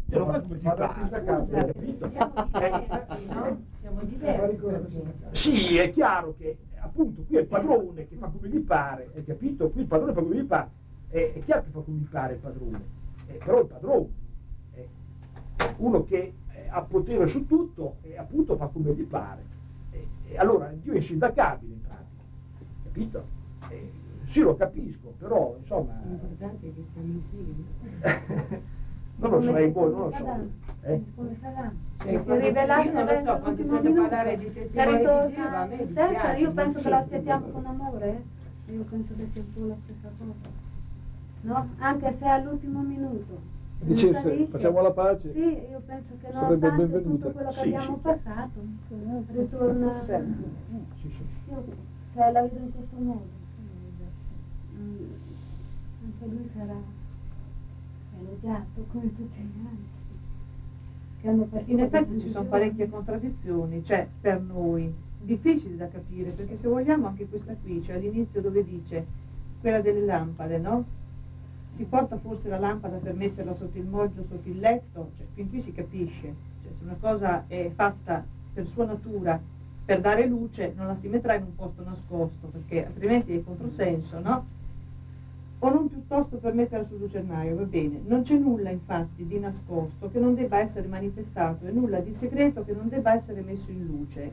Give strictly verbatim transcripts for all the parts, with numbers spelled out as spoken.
te lo fai come ti pare. Siamo diversi, no? Siamo diversi. Sì, è chiaro che appunto qui è il padrone che fa come gli pare, hai capito? Qui il padrone fa come gli pare, è, è chiaro che fa come gli pare il padrone, eh, però il padrone è uno che eh, ha potere su tutto e appunto fa come gli pare. E, e allora Dio è insindacabile in pratica, capito? E, sì, lo capisco, però insomma... L'importante è che siamo insieme. Non lo so, è voi, non lo so. Eh? Come sarà? Cioè, Si è rivelato non lo so, quando sento parlare di testimoni di Geova, a me dispiace. Certo, io penso che lo moltissimo. accettiamo con amore, eh? Io penso che sia tu la stessa cosa. No? Anche se all'ultimo minuto. Dicesse, facciamo la pace. Sì, io penso che sarebbe nonostante benvenuta. tutto quello che Sì, abbiamo sì. passato, ritorna... Sì, sì. Io, cioè, la vedo in questo modo. Mm, anche lui sarà elogiato come tutti gli altri. Che hanno partito In effetti da ci sono tanti parecchie giorni. contraddizioni, cioè per noi, difficili da capire, perché se vogliamo anche questa qui, cioè all'inizio dove dice quella delle lampade, no? Si porta forse la lampada per metterla sotto il moggio, sotto il letto, cioè fin qui si capisce, cioè se una cosa è fatta per sua natura, per dare luce, non la si metterà in un posto nascosto, perché altrimenti è controsenso, no? O non piuttosto per metterla sul lucernaio, va bene. Non c'è nulla infatti di nascosto che non debba essere manifestato e nulla di segreto che non debba essere messo in luce.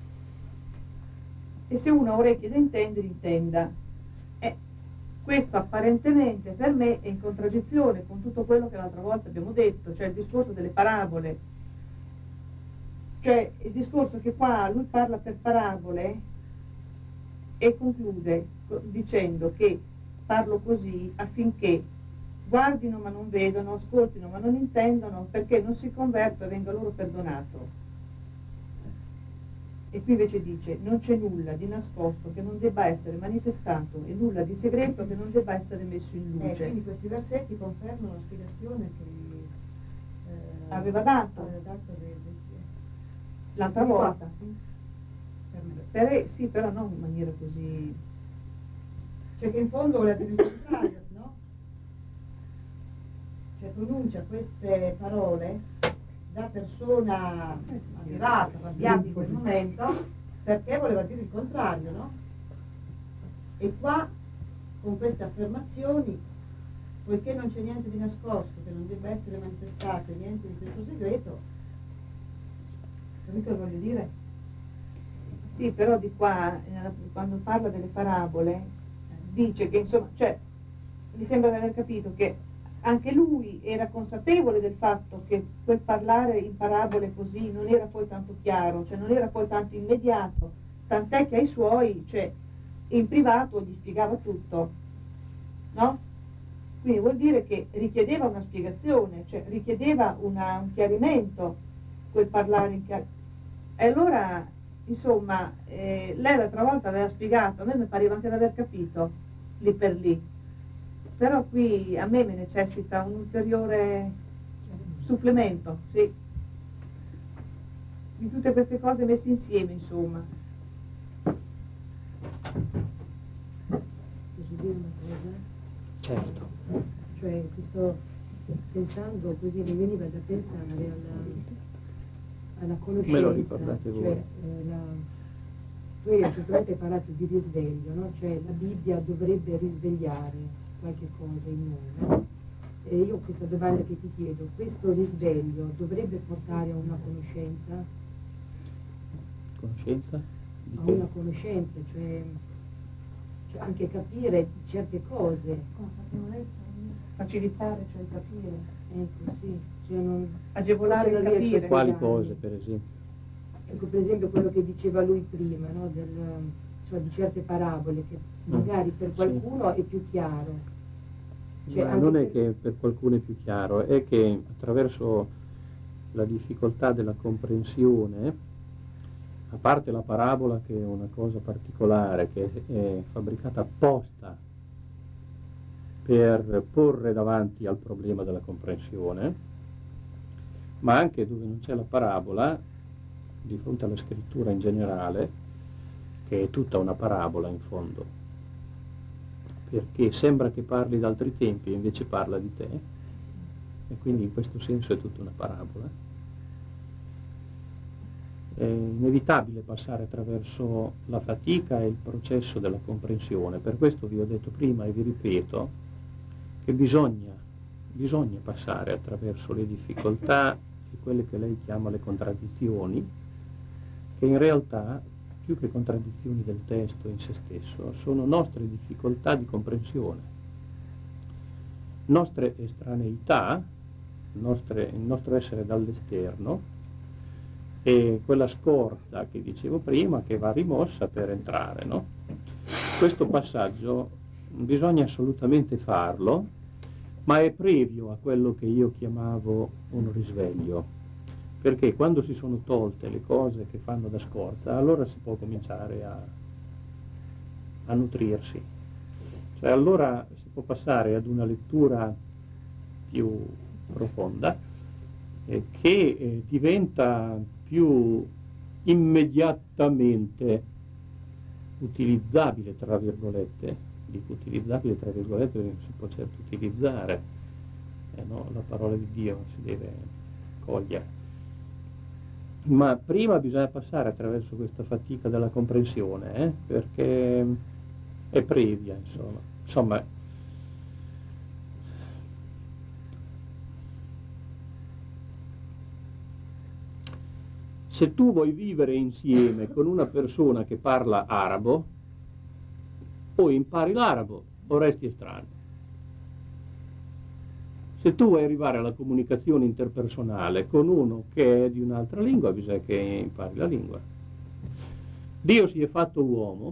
E se uno ha orecchie da intendere, intenda. Eh, questo apparentemente per me è in contraddizione con tutto quello che l'altra volta abbiamo detto, cioè il discorso delle parabole. Cioè il discorso che qua lui parla per parabole e conclude dicendo che parlo così affinché guardino ma non vedono, ascoltino ma non intendono, perché non si converto e venga loro perdonato. E qui invece dice non c'è nulla di nascosto che non debba essere manifestato e nulla di segreto che non debba essere messo in Eh, luce. quindi questi versetti confermano la spiegazione che eh, Aveva dato. aveva dato de- de- L'altra volta. sì, per me. Per, sì, però non in maniera così... Cioè che in fondo voleva dire il contrario, no? Cioè pronuncia queste parole da persona adirata, arrabbiata in quel momento, perché voleva dire il contrario, no? E qua, con queste affermazioni, poiché non c'è niente di nascosto, che non debba essere manifestato, e niente di questo segreto, capito che voglio dire? Sì, però di qua, nella- quando parla delle parabole, dice che insomma, cioè, mi sembra di aver capito che anche lui era consapevole del fatto che quel parlare in parabole così non era poi tanto chiaro, cioè non era poi tanto immediato, tant'è che ai suoi, cioè, in privato gli spiegava tutto, no? Quindi vuol dire che richiedeva una spiegazione, cioè richiedeva una, un chiarimento, quel parlare in chiaro. E allora, insomma, eh, lei l'altra volta aveva spiegato, a me mi pareva anche di aver capito, lì per lì. Però qui a me mi necessita un ulteriore supplemento, sì. Di tutte queste cose messe insieme, insomma. Posso dire una cosa? Certo. Cioè, questo, pensando così, mi veniva da pensare alla, alla conoscenza. Me lo ricordate voi. Cioè, eh, la, tu hai certamente parlato di risveglio, no? Cioè la Bibbia dovrebbe risvegliare qualche cosa in noi, no? E io questa domanda che ti chiedo, questo risveglio dovrebbe portare a una conoscenza? Conoscenza? Di A che? una conoscenza, cioè, cioè anche capire certe cose. Consapevolezza. Facilitare, cioè il capire. Ecco, sì. Cioè non, Agevolare forse il non riesco a capire. Quali spiegarmi. cose, per esempio? Ecco, per esempio quello che diceva lui prima, no? Del, cioè, di certe parabole che magari per sì. qualcuno è più chiaro. Cioè, Ma anche non è per- che per qualcuno è più chiaro, è che attraverso la difficoltà della comprensione, a parte la parabola che è una cosa particolare, che è fabbricata apposta per porre davanti al problema della comprensione, ma anche dove non c'è la parabola, di fronte alla scrittura in generale, che è tutta una parabola in fondo, perché sembra che parli d'altri tempi e invece parla di te, e quindi in questo senso è tutta una parabola. È inevitabile passare attraverso la fatica e il processo della comprensione. Per questo vi ho detto prima e vi ripeto che bisogna, bisogna passare attraverso le difficoltà e quelle che lei chiama le contraddizioni, che in realtà, più che contraddizioni del testo in se stesso, sono nostre difficoltà di comprensione, nostre estraneità, nostre, il nostro essere dall'esterno, e quella scorza che dicevo prima che va rimossa per entrare, no? Questo passaggio bisogna assolutamente farlo, ma è previo a quello che io chiamavo un risveglio, perché quando si sono tolte le cose che fanno da scorza, allora si può cominciare a, a nutrirsi, cioè allora si può passare ad una lettura più profonda eh, che eh, diventa più immediatamente utilizzabile, tra virgolette. Dico utilizzabile tra virgolette perché non si può certo utilizzare, eh no, la parola di Dio si deve cogliere, ma prima bisogna passare attraverso questa fatica della comprensione, eh, perché è previa, insomma. insomma se tu vuoi vivere insieme con una persona che parla arabo, o impari l'arabo o resti estraneo. Se tu vuoi arrivare alla comunicazione interpersonale con uno che è di un'altra lingua, bisogna che impari la lingua. Dio si è fatto uomo,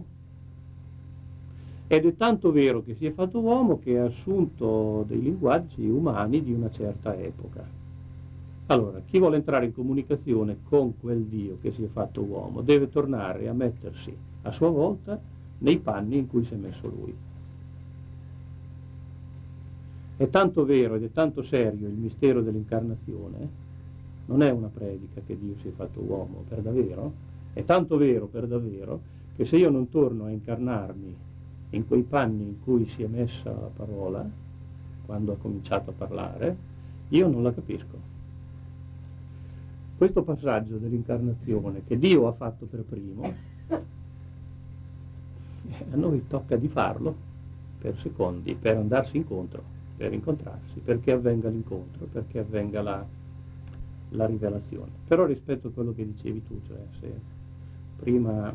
ed è tanto vero che si è fatto uomo che ha assunto dei linguaggi umani di una certa epoca. Allora, chi vuole entrare in comunicazione con quel Dio che si è fatto uomo deve tornare a mettersi a sua volta nei panni in cui si è messo lui. È tanto vero ed è tanto serio il mistero dell'incarnazione, non è una predica che Dio si è fatto uomo per davvero, è tanto vero per davvero che se io non torno a incarnarmi in quei panni in cui si è messa la parola, quando ha cominciato a parlare, io non la capisco. Questo passaggio dell'incarnazione che Dio ha fatto per primo, a noi tocca di farlo per secondi, per andarsi incontro, per incontrarsi, perché avvenga l'incontro, perché avvenga la, la rivelazione. Però rispetto a quello che dicevi tu, cioè se prima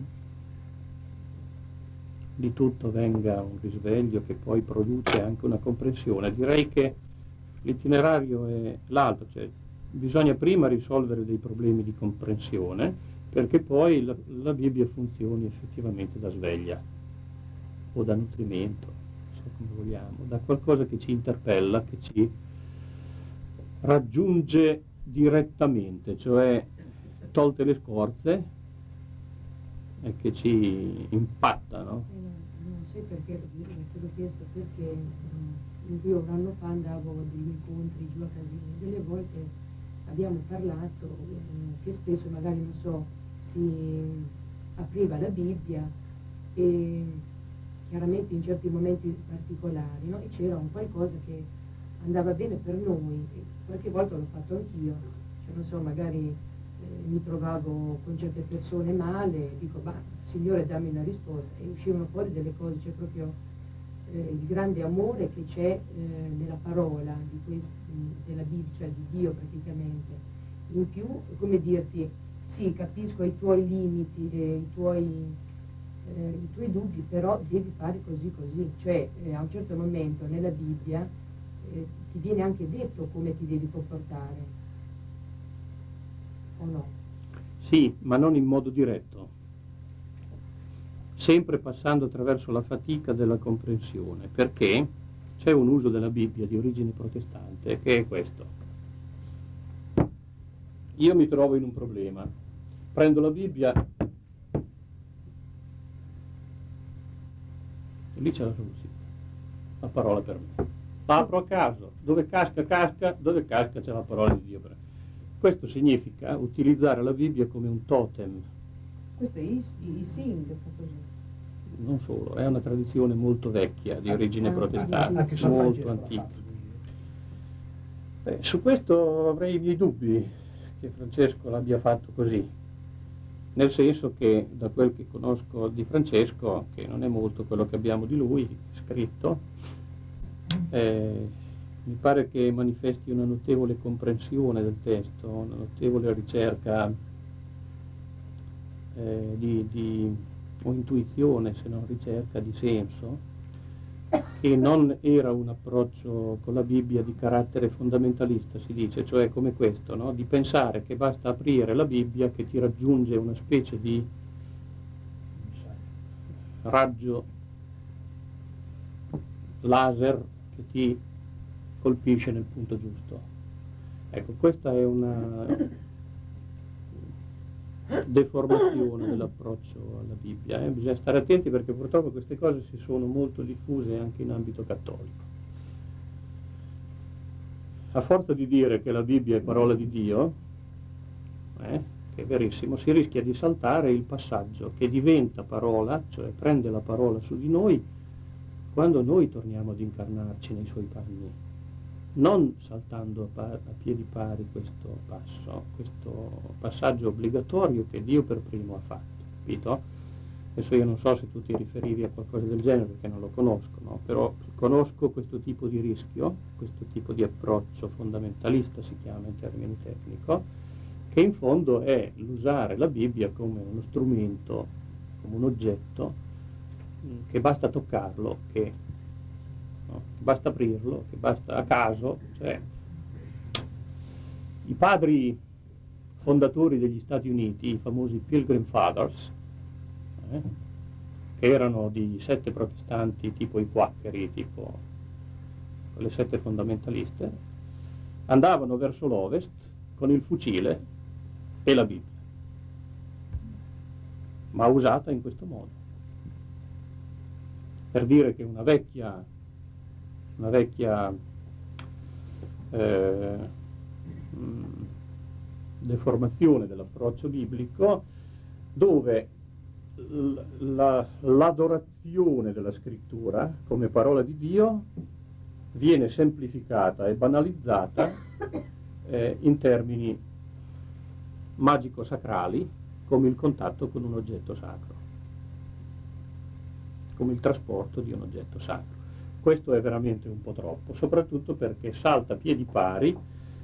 di tutto venga un risveglio che poi produce anche una comprensione, direi che l'itinerario è l'altro, cioè bisogna prima risolvere dei problemi di comprensione perché poi la, la Bibbia funzioni effettivamente da sveglia o da nutrimento, non so come vogliamo, da qualcosa che ci interpella, che ci raggiunge direttamente, cioè tolte le scorze e che ci impatta, no? Eh, non so perché, te l'ho chiesto perché um, io un anno fa andavo a degli incontri giù a Casino, delle volte abbiamo parlato um, che spesso magari, non so, si apriva la Bibbia e chiaramente in certi momenti particolari, no? E c'era un qualcosa che andava bene per noi, e qualche volta l'ho fatto anch'io, cioè non so, magari eh, mi trovavo con certe persone male, dico, ma Signore dammi una risposta, e uscivano fuori delle cose, c'è proprio eh, il grande amore che c'è eh, nella parola di quest, della Bibbia, cioè di Dio praticamente. In più, come dirti, sì, capisco i tuoi limiti, eh, i tuoi eh, i tuoi dubbi, però devi fare così così, cioè eh, a un certo momento nella Bibbia eh, ti viene anche detto come ti devi comportare, o no? Sì, ma non in modo diretto, sempre passando attraverso la fatica della comprensione, perché c'è un uso della Bibbia di origine protestante che è questo. Io mi trovo in un problema, prendo la Bibbia e lì c'è la soluzione, la parola per me. La apro a caso, dove casca casca, dove casca c'è la parola di Dio per me. Questo significa utilizzare la Bibbia come un totem. Questo è i, i, i Sing, fa così. Non solo, è una tradizione molto vecchia, di origine protestante, Anche San molto Francesco l'ha antica. fatto così. Beh, su questo avrei i miei dubbi che Francesco l'abbia fatto così, nel senso che da quel che conosco di Francesco, che non è molto quello che abbiamo di lui scritto, eh, mi pare che manifesti una notevole comprensione del testo, una notevole ricerca eh, di, di, o intuizione, se non ricerca di senso, che non era un approccio con la Bibbia di carattere fondamentalista, si dice, cioè come questo, no? Di pensare che basta aprire la Bibbia che ti raggiunge una specie di raggio laser che ti colpisce nel punto giusto. Ecco, questa è una deformazione dell'approccio alla Bibbia, eh? Bisogna stare attenti perché purtroppo queste cose si sono molto diffuse anche in ambito cattolico. A forza di dire che la Bibbia è parola di Dio, eh, che è verissimo, si rischia di saltare il passaggio che diventa parola, cioè prende la parola su di noi quando noi torniamo ad incarnarci nei suoi panni, non saltando a, a piedi pari questo passo, questo passaggio obbligatorio che Dio per primo ha fatto, capito? Adesso io non so se tu ti riferivi a qualcosa del genere perché non lo conosco, no? Però conosco questo tipo di rischio, questo tipo di approccio fondamentalista si chiama in termini tecnico, che in fondo è l'usare la Bibbia come uno strumento, come un oggetto, che basta toccarlo, che no? Basta aprirlo, che basta a caso, cioè i padri fondatori degli Stati Uniti, i famosi Pilgrim Fathers, eh, che erano di sette protestanti tipo i quaccheri, tipo le sette fondamentaliste, andavano verso l'ovest con il fucile e la Bibbia, ma usata in questo modo, per dire che una vecchia una vecchia eh, mh, deformazione dell'approccio biblico, dove la, l'adorazione della scrittura come parola di Dio viene semplificata e banalizzata eh, in termini magico-sacrali, come il contatto con un oggetto sacro, come il trasporto di un oggetto sacro. Questo è veramente un po' troppo, soprattutto perché salta a piedi pari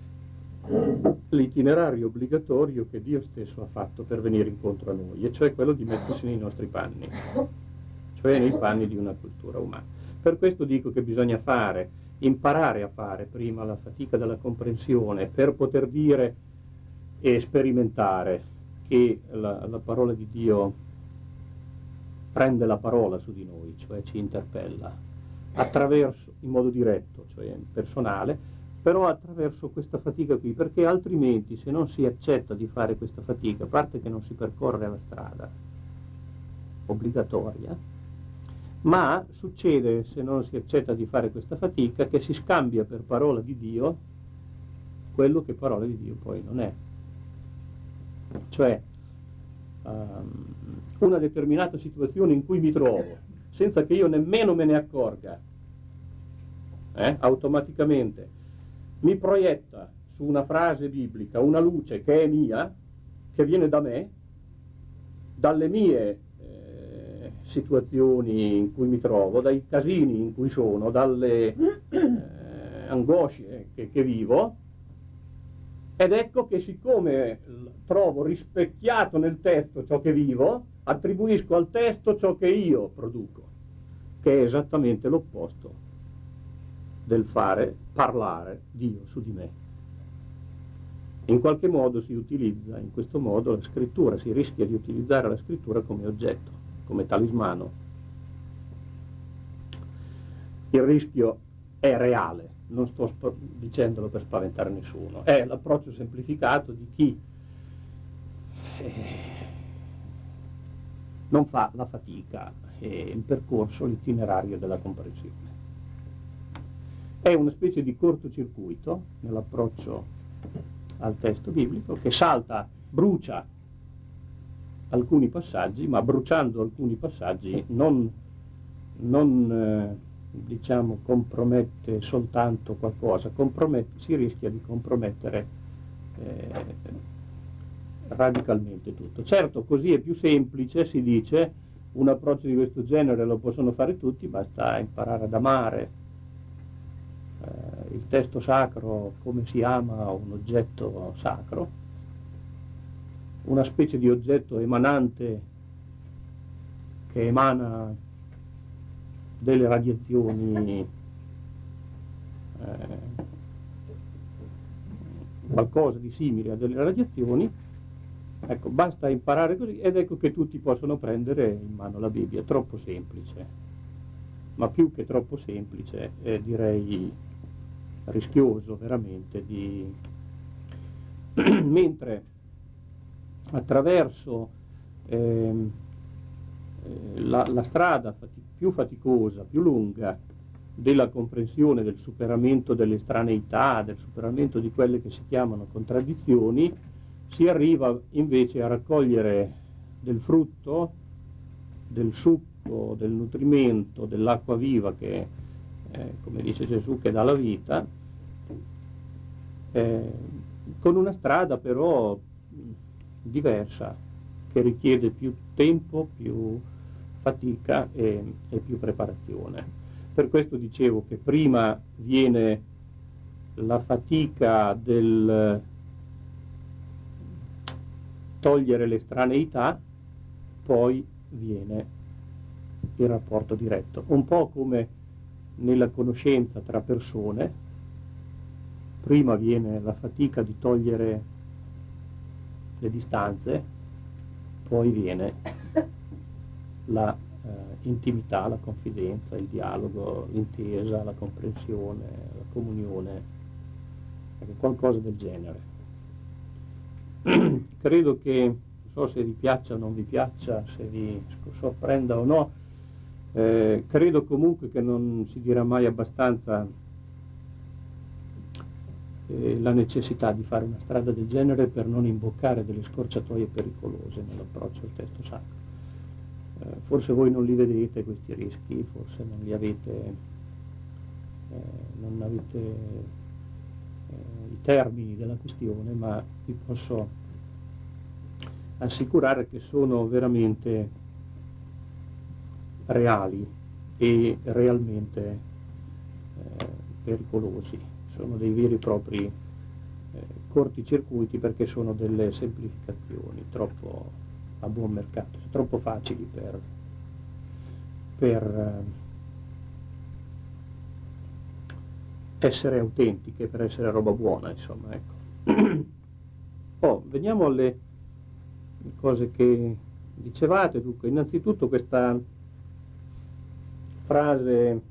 l'itinerario obbligatorio che Dio stesso ha fatto per venire incontro a noi, e cioè quello di mettersi nei nostri panni, cioè nei panni di una cultura umana. Per questo dico che bisogna fare, imparare a fare prima la fatica della comprensione per poter dire e sperimentare che la, la parola di Dio prende la parola su di noi, cioè ci interpella attraverso, in modo diretto, cioè personale, però attraverso questa fatica qui, perché altrimenti se non si accetta di fare questa fatica, a parte che non si percorre la strada obbligatoria, ma succede, se non si accetta di fare questa fatica, che si scambia per parola di Dio quello che parola di Dio poi non è. Cioè um, una determinata situazione in cui mi trovo, senza che io nemmeno me ne accorga, eh, automaticamente mi proietta su una frase biblica una luce che è mia, che viene da me, dalle mie eh, situazioni in cui mi trovo, dai casini in cui sono, dalle eh, angosce che, che vivo, ed ecco che siccome trovo rispecchiato nel testo ciò che vivo, attribuisco al testo ciò che io produco, che è esattamente l'opposto del fare parlare Dio su di me. In qualche modo si utilizza in questo modo la scrittura, si rischia di utilizzare la scrittura come oggetto, come talismano. Il rischio è reale, non sto dicendolo per spaventare nessuno, è l'approccio semplificato di chi eh, non fa la fatica e il percorso, l'itinerario della comprensione. È una specie di cortocircuito nell'approccio al testo biblico che salta, brucia alcuni passaggi, ma bruciando alcuni passaggi non, non eh, diciamo, compromette soltanto qualcosa, compromette, si rischia di compromettere eh, radicalmente tutto. Certo, così è più semplice, si dice, un approccio di questo genere lo possono fare tutti, basta imparare ad amare eh, il testo sacro come si ama un oggetto sacro, una specie di oggetto emanante che emana delle radiazioni, eh, qualcosa di simile a delle radiazioni. Ecco, basta imparare così ed ecco che tutti possono prendere in mano la Bibbia. Troppo semplice, ma più che troppo semplice, eh, direi rischioso veramente di... mentre attraverso ehm, La, la strada fati- più faticosa, più lunga della comprensione, del superamento delle estraneità, del superamento di quelle che si chiamano contraddizioni, si arriva invece a raccogliere del frutto, del succo, del nutrimento, dell'acqua viva che, eh, come dice Gesù, che dà la vita, eh, con una strada però diversa, che richiede più tempo, più fatica e, e più preparazione. Per questo dicevo che prima viene la fatica del togliere l'estraneità, poi viene il rapporto diretto. Un po' come nella conoscenza tra persone, prima viene la fatica di togliere le distanze, poi viene la eh, intimità, la confidenza, il dialogo, l'intesa, la comprensione, la comunione, ecco, qualcosa del genere. Credo che, non so se vi piaccia o non vi piaccia, se vi sorprenda o no, eh, credo comunque che non si dirà mai abbastanza eh, la necessità di fare una strada del genere per non imboccare delle scorciatoie pericolose nell'approccio al testo sacro. Eh, forse voi non li vedete questi rischi, forse non li avete, eh, non avete eh, i termini della questione, ma vi posso assicurare che sono veramente reali e realmente eh, pericolosi. Sono dei veri e propri eh, corticircuiti, perché sono delle semplificazioni troppo a buon mercato, troppo facili per, per eh, essere autentiche, per essere roba buona, insomma, ecco. Oh, veniamo alle cose che dicevate. Dunque, innanzitutto questa frase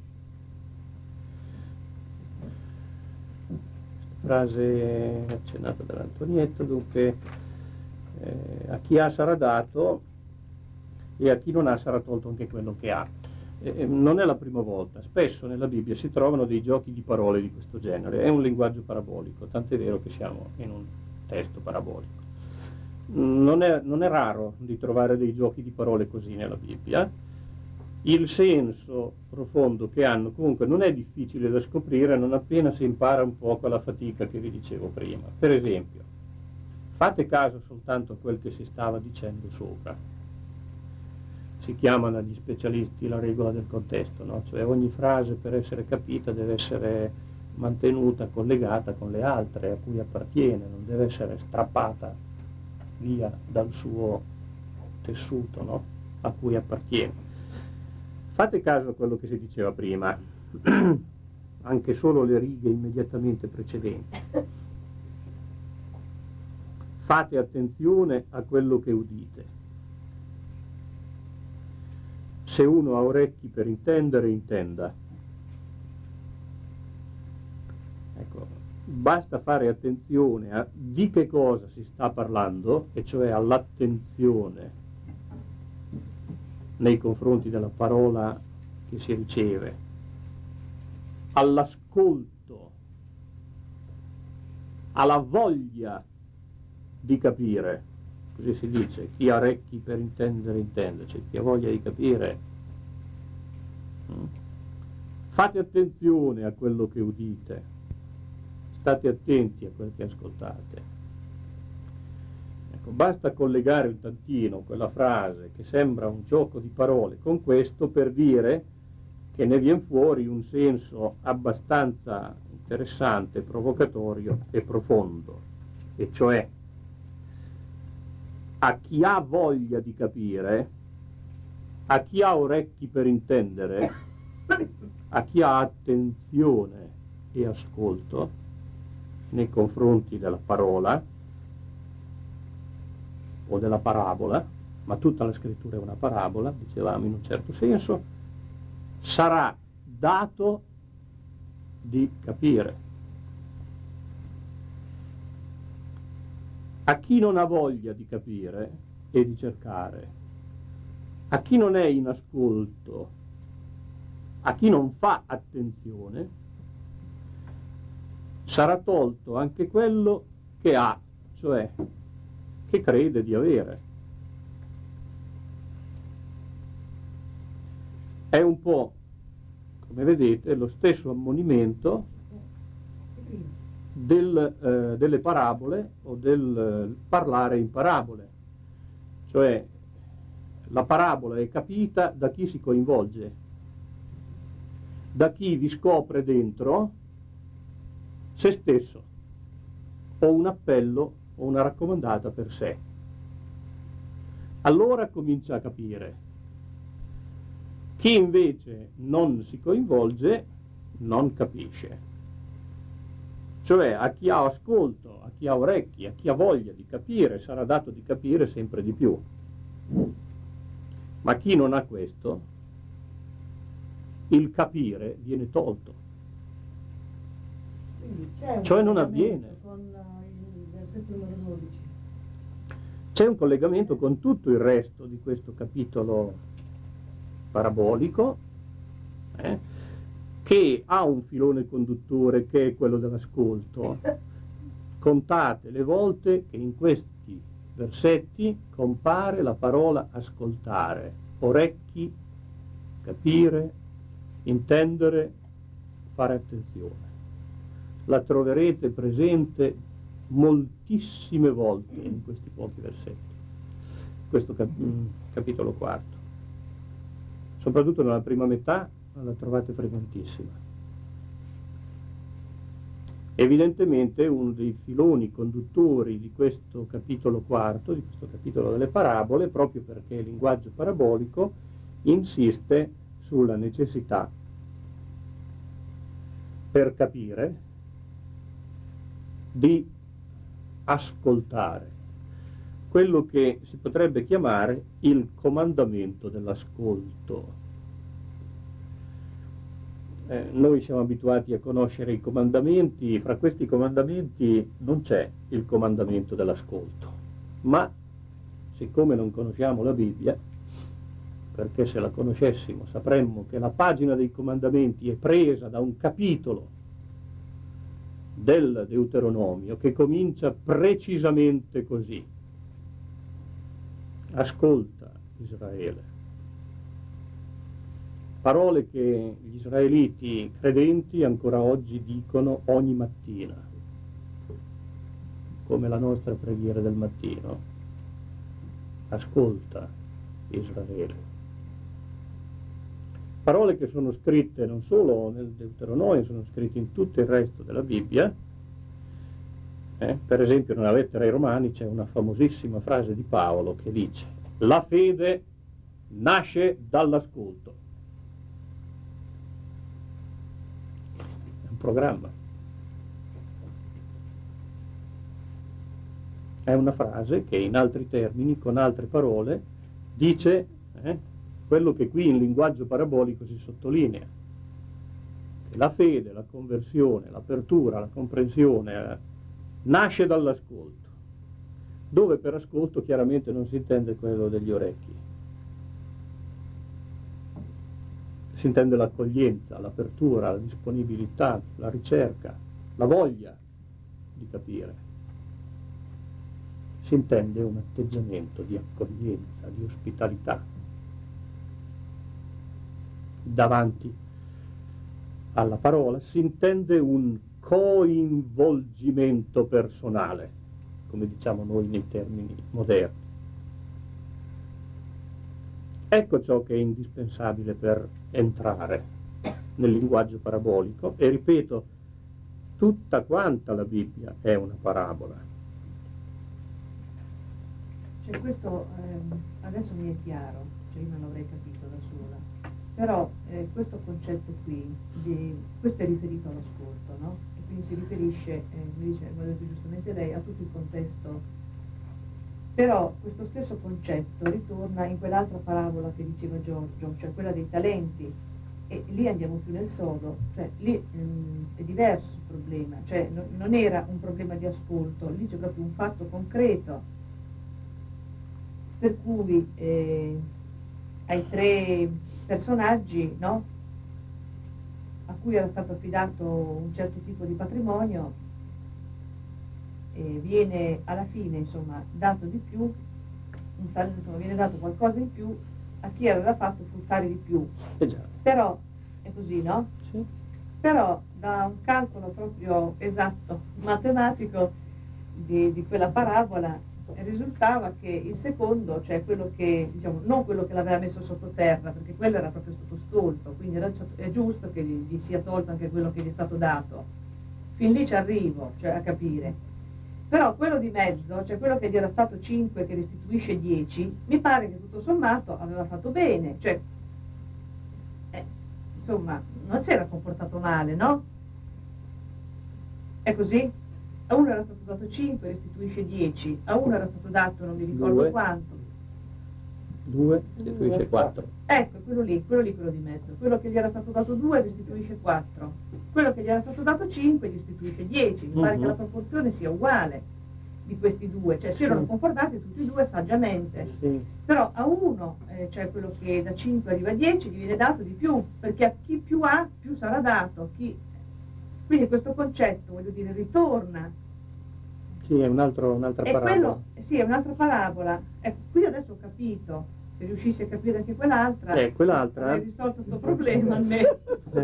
frase accennata dall'Antonietta, dunque eh, a chi ha sarà dato e a chi non ha sarà tolto anche quello che ha. Eh, non è la prima volta, spesso nella Bibbia si trovano dei giochi di parole di questo genere, è un linguaggio parabolico, tant'è vero che siamo in un testo parabolico. Non è, non è raro di trovare dei giochi di parole così nella Bibbia. Il senso profondo che hanno comunque non è difficile da scoprire non appena si impara un po' con la fatica che vi dicevo prima. Per esempio, fate caso soltanto a quel che si stava dicendo sopra. Si chiama dagli specialisti la regola del contesto, no? Cioè ogni frase, per essere capita, deve essere mantenuta collegata con le altre a cui appartiene, non deve essere strappata via dal suo tessuto, no? A cui appartiene. Fate caso a quello che si diceva prima, anche solo le righe immediatamente precedenti. Fate attenzione a quello che udite. Se uno ha orecchi per intendere, intenda. Ecco, basta fare attenzione a di che cosa si sta parlando, e cioè all'attenzione nei confronti della parola che si riceve, all'ascolto, alla voglia di capire, così si dice, chi ha orecchi per intendere intende, cioè chi ha voglia di capire Fate attenzione a quello che udite, state attenti a quel che ascoltate. Ecco, basta collegare un tantino quella frase che sembra un gioco di parole con questo per dire che ne viene fuori un senso abbastanza interessante, provocatorio e profondo, e cioè a chi ha voglia di capire, a chi ha orecchi per intendere, a chi ha attenzione e ascolto nei confronti della parola o della parabola, ma tutta la scrittura è una parabola, dicevamo in un certo senso, sarà dato di capire. A chi non ha voglia di capire e di cercare, a chi non è in ascolto, a chi non fa attenzione, sarà tolto anche quello che ha, cioè che crede di avere. È un po', come vedete, lo stesso ammonimento del, eh, delle parabole o del eh, parlare in parabole. Cioè, la parabola è capita da chi si coinvolge, da chi vi scopre dentro se stesso, o un appello o una raccomandata per sé. Allora comincia a capire. Chi invece non si coinvolge non capisce. Cioè a chi ha ascolto, a chi ha orecchi, a chi ha voglia di capire, sarà dato di capire sempre di più. Ma chi non ha questo, il capire viene tolto. Quindi c'è un Cioè non collegamento avviene. con uh, il versetto numero dodici. C'è un collegamento con tutto il resto di questo capitolo parabolico, eh, che ha un filone conduttore che è quello dell'ascolto. Contate le volte che in questi versetti compare la parola ascoltare, orecchi, capire, intendere, fare attenzione. La troverete presente moltissime volte in questi pochi versetti, questo cap capitolo quarto. Soprattutto nella prima metà la trovate frequentissima. Evidentemente uno dei filoni conduttori di questo capitolo quarto, di questo capitolo delle parabole, proprio perché il linguaggio parabolico insiste sulla necessità per capire di ascoltare, quello che si potrebbe chiamare il comandamento dell'ascolto. Eh, noi siamo abituati a conoscere i comandamenti, fra questi comandamenti non c'è il comandamento dell'ascolto, ma siccome non conosciamo la Bibbia, perché se la conoscessimo sapremmo che la pagina dei comandamenti è presa da un capitolo del Deuteronomio che comincia precisamente così: ascolta Israele. Parole che gli israeliti credenti ancora oggi dicono ogni mattina, come la nostra preghiera del mattino. Ascolta Israele. Parole che sono scritte non solo nel Deuteronomio, sono scritte in tutto il resto della Bibbia. Eh? Per esempio nella lettera ai Romani c'è una famosissima frase di Paolo che dice: la fede nasce dall'ascolto. È un programma. È una frase che in altri termini, con altre parole, dice eh, quello che qui in linguaggio parabolico si sottolinea, che la fede, la conversione, l'apertura, la comprensione eh, nasce dall'ascolto, dove per ascolto chiaramente non si intende quello degli orecchi, si intende l'accoglienza, l'apertura, la disponibilità, la ricerca, la voglia di capire. Si intende un atteggiamento di accoglienza, di ospitalità davanti alla parola si intende un coinvolgimento personale, come diciamo noi nei termini moderni. Ecco ciò che è indispensabile per entrare nel linguaggio parabolico, e ripeto, tutta quanta la Bibbia è una parabola. Cioè questo ehm, adesso mi è chiaro, cioè io non l'avrei capito da sola, però eh, questo concetto qui, di, questo è riferito all'ascolto, no? E quindi si riferisce, eh, mi dice, come ha detto giustamente lei, a tutto il contesto. Però questo stesso concetto ritorna in quell'altra parabola che diceva Giorgio, cioè quella dei talenti, e lì andiamo più nel sodo, cioè lì ehm, è diverso il problema, cioè no, non era un problema di ascolto, lì c'è proprio un fatto concreto, per cui eh, ai tre personaggi, no, a cui era stato affidato un certo tipo di patrimonio, e viene alla fine, insomma, dato di più, un tal, insomma, viene dato qualcosa in più a chi aveva fatto fruttare di più. Eh già. Però è così, no? Sì. Però da un calcolo proprio esatto, matematico di, di quella parabola, risultava che il secondo, cioè quello che, diciamo, non quello che l'aveva messo sottoterra, perché quello era proprio stato stolto, quindi era, è giusto che gli, gli sia tolto anche quello che gli è stato dato. Fin lì ci arrivo, cioè a capire. Però quello di mezzo, cioè quello che gli era stato cinque che restituisce dieci, mi pare che tutto sommato aveva fatto bene, cioè eh, insomma non si era comportato male, no? È così? A uno era stato dato cinque, restituisce dieci, a uno era stato dato non mi ricordo Due. quanto. due, restituisce quattro. Ecco, quello lì, quello lì, quello di mezzo. Quello che gli era stato dato due restituisce quattro. Quello che gli era stato dato cinque gli restituisce dieci. Mi pare Mhm. che la proporzione sia uguale di questi due, cioè si erano Sì. comportati tutti e due saggiamente. Sì. Però a uno, eh, cioè quello che da cinque arriva a dieci, gli viene dato di più, perché a chi più ha, più sarà dato. Chi... Quindi questo concetto, voglio dire, ritorna. Sì, è un altro, un'altra E parabola. quello, eh, sì, è un'altra parabola. Ecco, qui adesso ho capito. Se riuscissi a capire anche quell'altra, Eh, quell'altra. avrei risolto questo problema almeno.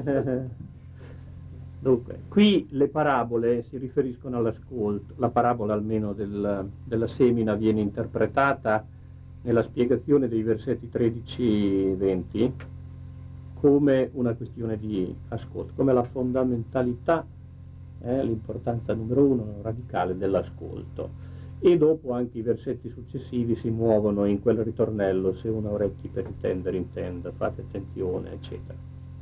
Dunque, qui le parabole si riferiscono all'ascolto. La parabola almeno del, della semina viene interpretata nella spiegazione dei versetti tredici e venti come una questione di ascolto, come la fondamentalità, eh, l'importanza numero uno, radicale dell'ascolto. E dopo anche i versetti successivi si muovono in quel ritornello: se uno ha orecchi per intendere, intenda, fate attenzione, eccetera.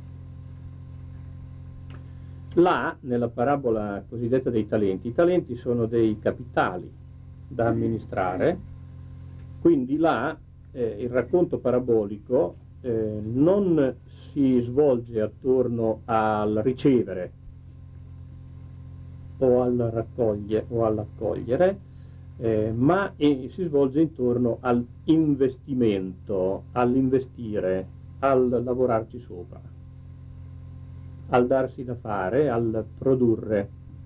Là, nella parabola cosiddetta dei talenti, i talenti sono dei capitali da amministrare, quindi là eh, il racconto parabolico eh, non si svolge attorno al ricevere o al raccogliere o all'accogliere, eh, ma eh, si svolge intorno all'investimento, all'investire, al lavorarci sopra, al darsi da fare, al produrre.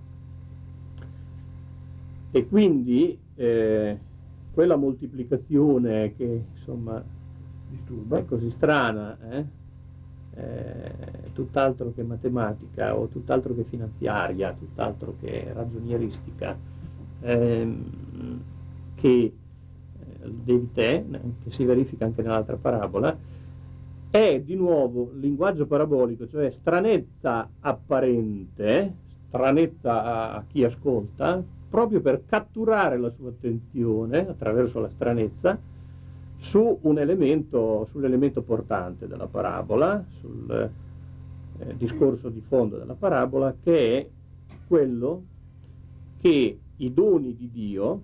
E quindi eh, quella moltiplicazione che insomma Disturba. è così strana, eh? Eh, tutt'altro che matematica o tutt'altro che finanziaria, tutt'altro che ragionieristica, ehm, che eh, Devite, che si verifica anche nell'altra parabola, è di nuovo linguaggio parabolico, cioè stranezza apparente, stranezza a, a chi ascolta, proprio per catturare la sua attenzione attraverso la stranezza su un elemento, sull'elemento portante della parabola, sul eh, discorso di fondo della parabola, che è quello che i doni di Dio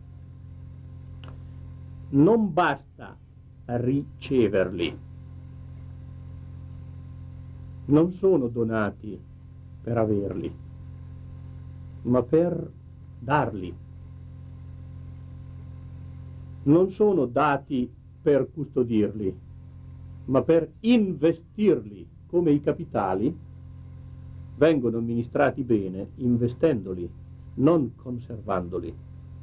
non basta riceverli, non sono donati per averli, ma per darli. Non sono dati per custodirli, ma per investirli, come i capitali vengono amministrati bene investendoli, non conservandoli.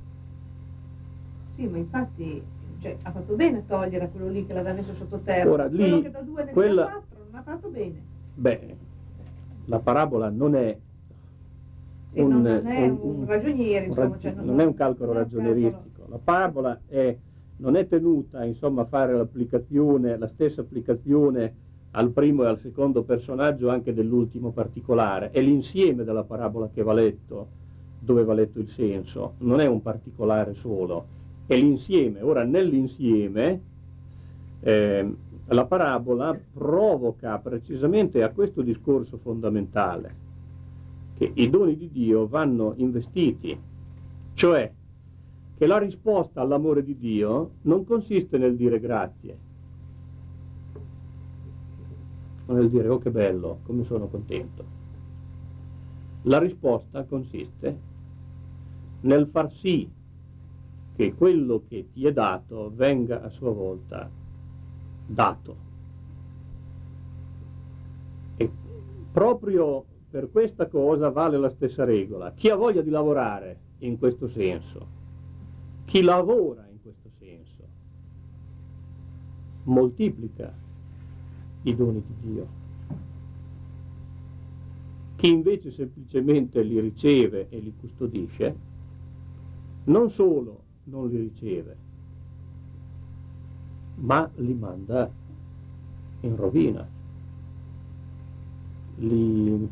Sì, ma infatti, cioè, ha fatto bene a togliere quello lì che l'aveva messo sottoterra. Ora, lì, quello che da due ne quella... quattro non ha fatto bene. Beh, la parabola non è Sì, un, non è un- un ragioniere, un insomma, rag- cioè, non- non è un calcolo non è un ragionieristico. La parabola è, non è tenuta, insomma, a fare l'applicazione, la stessa applicazione al primo e al secondo personaggio anche dell'ultimo particolare. È l'insieme della parabola che va letto, dove va letto il senso, non è un particolare solo, è l'insieme. Ora, nell'insieme, eh, la parabola provoca precisamente a questo discorso fondamentale, che i doni di Dio vanno investiti, cioè che la risposta all'amore di Dio non consiste nel dire grazie, o nel dire oh che bello, come sono contento. La risposta consiste nel far sì che quello che ti è dato venga a sua volta dato. E proprio per questa cosa vale la stessa regola. Chi ha voglia di lavorare in questo senso, chi lavora in questo senso, moltiplica i doni di Dio. Chi invece semplicemente li riceve e li custodisce, non solo non li riceve, ma li manda in rovina, li,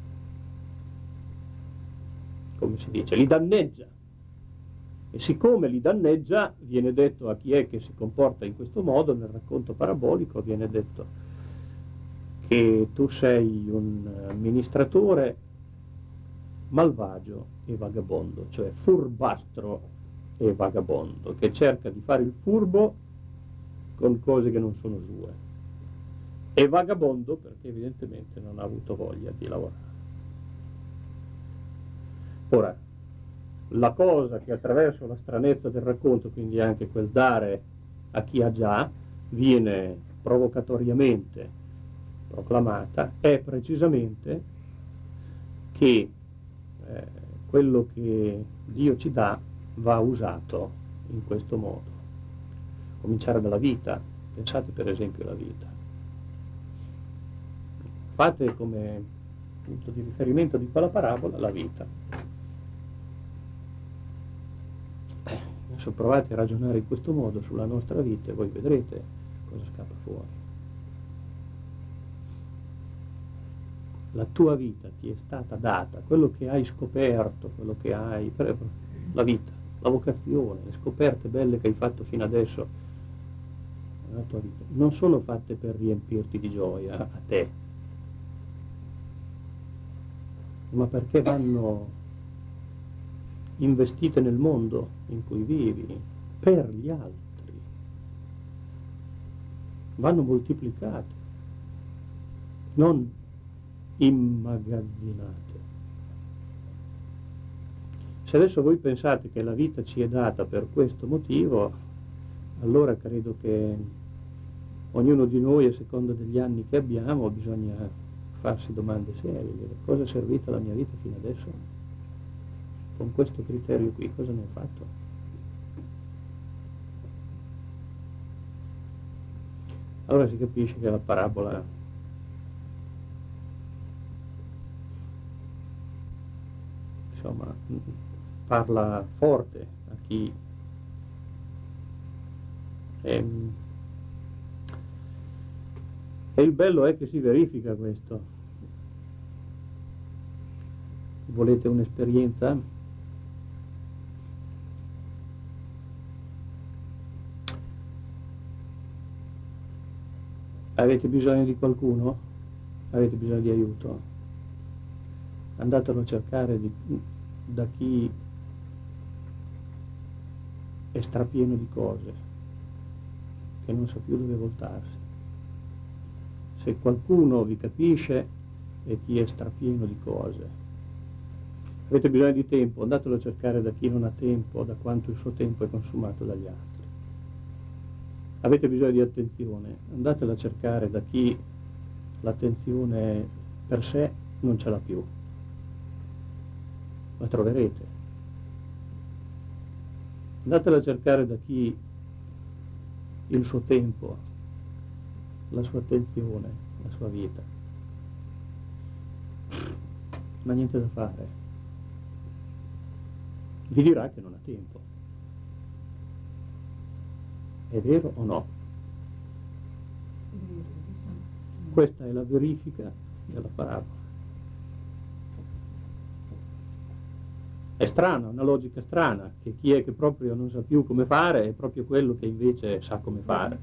come si dice, li danneggia. E siccome li danneggia, viene detto a chi è che si comporta in questo modo, nel racconto parabolico viene detto che tu sei un amministratore malvagio e vagabondo, cioè furbastro e vagabondo, che cerca di fare il furbo con cose che non sono sue, e vagabondo perché evidentemente non ha avuto voglia di lavorare. Ora, la cosa che attraverso la stranezza del racconto, quindi anche quel dare a chi ha già, viene provocatoriamente proclamata, è precisamente che eh, quello che Dio ci dà va usato in questo modo. Cominciare dalla vita, pensate per esempio alla vita. Fate come punto di riferimento di quella parabola la vita. Adesso provate a ragionare in questo modo sulla nostra vita e voi vedrete cosa scappa fuori. La tua vita ti è stata data, quello che hai scoperto, quello che hai, la vita, la vocazione, le scoperte belle che hai fatto fino adesso nella tua vita, non sono fatte per riempirti di gioia a te, ma perché vanno investite nel mondo in cui vivi, per gli altri, vanno moltiplicate, non immagazzinate. Se adesso voi pensate che la vita ci è data per questo motivo, allora credo che ognuno di noi, a seconda degli anni che abbiamo, bisogna farsi domande serie. Cosa è servita la mia vita fino adesso? Con questo criterio qui, cosa ne ho fatto? Allora si capisce che la parabola insomma parla forte a chi e, e il bello è che si verifica questo. Volete un'esperienza? Avete bisogno di qualcuno? Avete bisogno di aiuto? Andatelo a cercare di, da chi è strapieno di cose, che non sa più dove voltarsi. Se qualcuno vi capisce e chi è strapieno di cose, avete bisogno di tempo, andatelo a cercare da chi non ha tempo, da quanto il suo tempo è consumato dagli altri. Avete bisogno di attenzione, andatelo a cercare da chi l'attenzione per sé non ce l'ha più. La troverete. Andatelo a cercare da chi il suo tempo, la sua attenzione, la sua vita non ha niente da fare, vi dirà che non ha tempo. È vero o no? Questa è la verifica della parabola. È strana, una logica strana, che chi è che proprio non sa più come fare è proprio quello che invece sa come fare.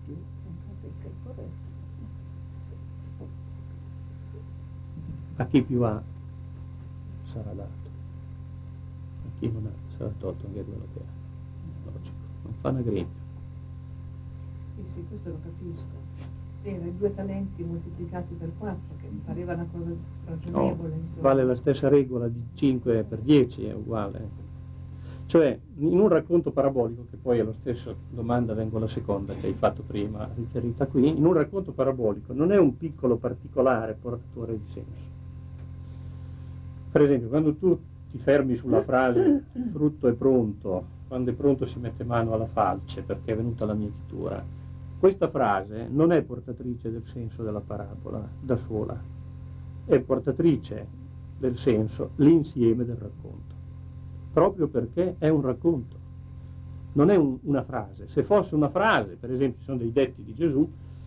A chi più ha sarà dato, a chi non ha sarà tolto anche quello che ha. Logico, non fa una grinta. Sì, sì, questo lo capisco. Era i due talenti moltiplicati per quattro, che mi pareva una cosa ragionevole. No, insomma. vale la stessa regola di cinque per dieci, è uguale. Cioè, in un racconto parabolico, che poi è la stessa domanda, vengo alla seconda che hai fatto prima, riferita qui, in un racconto parabolico non è un piccolo particolare portatore di senso. Per esempio, quando tu ti fermi sulla frase frutto è pronto, quando è pronto si mette mano alla falce perché è venuta la mietitura, questa frase non è portatrice del senso della parabola da sola, è portatrice del senso l'insieme del racconto, proprio perché è un racconto, non è un, una frase. Se fosse una frase, per esempio, ci sono dei detti di Gesù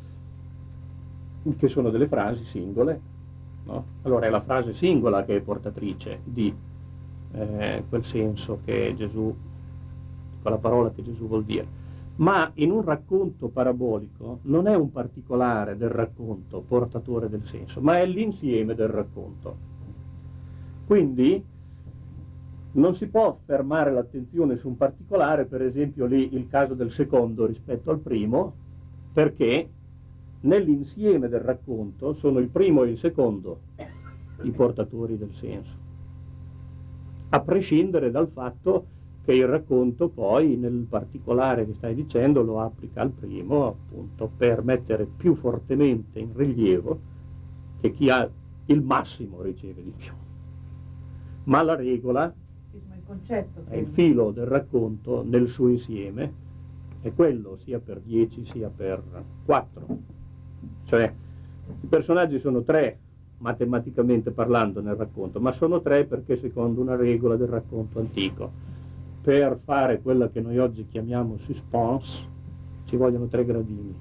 che sono delle frasi singole, no? Allora è la frase singola che è portatrice di eh, quel senso che Gesù, quella parola che Gesù vuol dire. Ma in un racconto parabolico non è un particolare del racconto portatore del senso, ma è l'insieme del racconto. Quindi non si può fermare l'attenzione su un particolare, per esempio lì il caso del secondo rispetto al primo, perché nell'insieme del racconto sono il primo e il secondo i portatori del senso, a prescindere dal fatto che il racconto poi nel particolare che stai dicendo lo applica al primo, appunto per mettere più fortemente in rilievo che chi ha il massimo riceve di più. Ma la regola, Sì, ma il concetto è il filo del racconto nel suo insieme, è quello sia per dieci sia per quattro. Cioè i personaggi sono tre matematicamente parlando nel racconto, ma sono tre perché secondo una regola del racconto antico, per fare quella che noi oggi chiamiamo suspense ci vogliono tre gradini,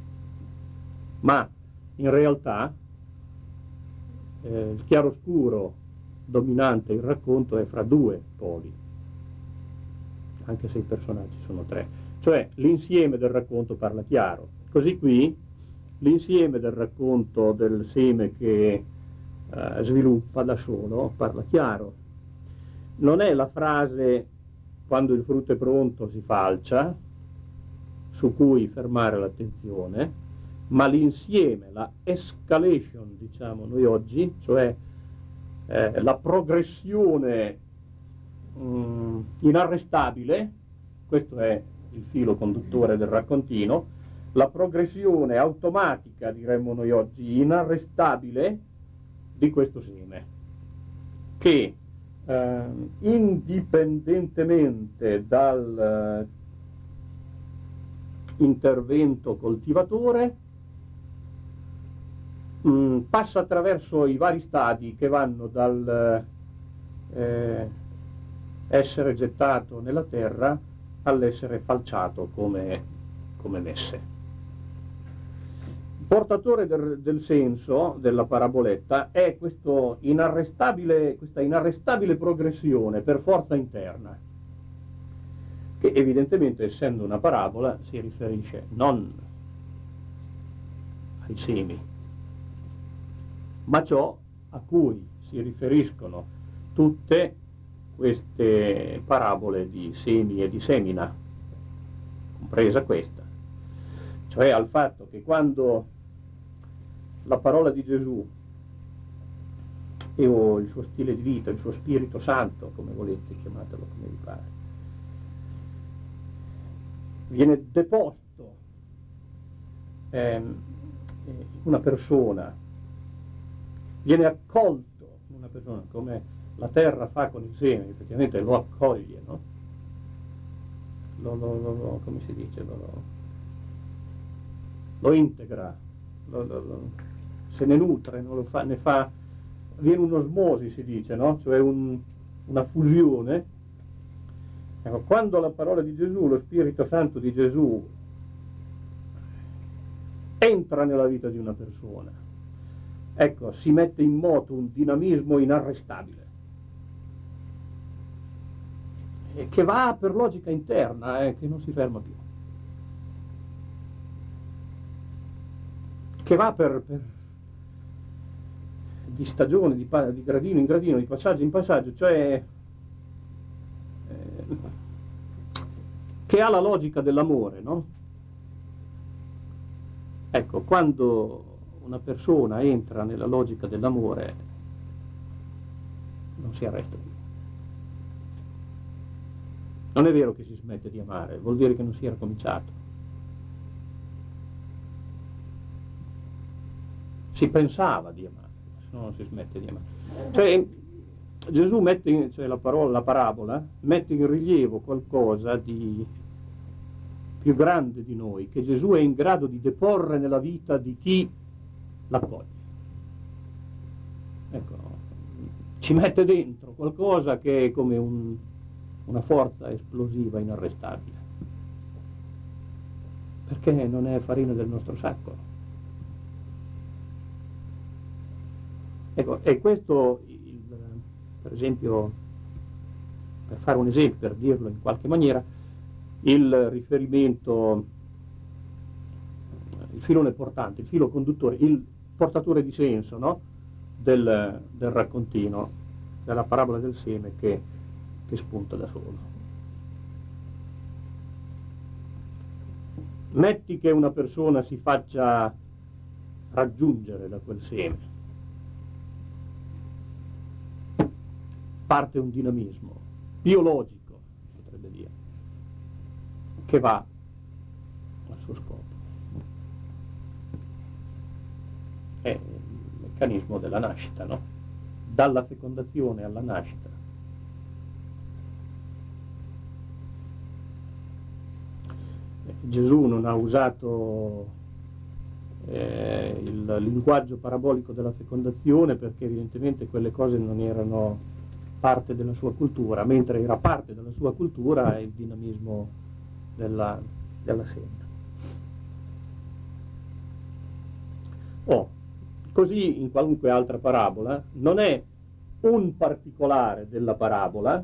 ma in realtà eh, il chiaroscuro dominante il racconto è fra due poli, anche se i personaggi sono tre, cioè l'insieme del racconto parla chiaro. Così qui l'insieme del racconto del seme che eh, sviluppa da solo parla chiaro. Non è la frase quando il frutto è pronto si falcia su cui fermare l'attenzione, ma l'insieme, la escalation diciamo noi oggi, cioè eh, la progressione mh, inarrestabile, questo è il filo conduttore del raccontino, la progressione automatica, diremmo noi oggi, inarrestabile di questo seme, che eh, indipendentemente dal eh, intervento coltivatore mh, passa attraverso i vari stadi che vanno dal eh, essere gettato nella terra all'essere falciato come, come messe. Portatore del, del senso della paraboletta è questo inarrestabile, questa inarrestabile progressione per forza interna, che evidentemente, essendo una parabola, si riferisce non ai semi, ma ciò a cui si riferiscono tutte queste parabole di semi e di semina, compresa questa, cioè al fatto che quando la parola di Gesù e o il suo stile di vita, il suo Spirito Santo, come volete, chiamatelo come vi pare, viene deposto ehm, in una persona, viene accolto in una persona, come la terra fa con il seme, effettivamente lo accoglie, no? Lo, lo, lo, lo, come si dice? Lo, lo, lo integra, lo, lo, lo, se ne nutre, non lo fa, ne fa avviene un'osmosi, si dice, no? Cioè un, una fusione. Ecco, quando la parola di Gesù, lo Spirito Santo di Gesù entra nella vita di una persona, ecco, si mette in moto un dinamismo inarrestabile, e che va per logica interna, eh, che non si ferma più, che va per, per di stagione, di, di gradino in gradino, di passaggio in passaggio, cioè eh, che ha la logica dell'amore, no? Ecco, quando una persona entra nella logica dell'amore non si arresta più. Non è vero che si smette di amare, vuol dire che non si era cominciato. Si pensava di amare, se no non si smette di amare. Cioè, Gesù mette, in, cioè la parola, la parabola, mette in rilievo qualcosa di più grande di noi, che Gesù è in grado di deporre nella vita di chi l'accoglie. Ecco, ci mette dentro qualcosa che è come un, una forza esplosiva inarrestabile, perché non è farina del nostro sacco. Ecco, e questo, il, per esempio, per fare un esempio, per dirlo in qualche maniera, il riferimento, il filone portante, il filo conduttore, il portatore di senso, no? del, del raccontino, della parabola del seme che, che spunta da solo. Metti che una persona si faccia raggiungere da quel seme, parte un dinamismo biologico, potrebbe dire, che va al suo scopo. È il meccanismo della nascita, no? Dalla fecondazione alla nascita. Gesù non ha usato eh, il linguaggio parabolico della fecondazione perché evidentemente quelle cose non erano parte della sua cultura, mentre era parte della sua cultura il dinamismo della, della seme. Oh, così in qualunque altra parabola non è un particolare della parabola,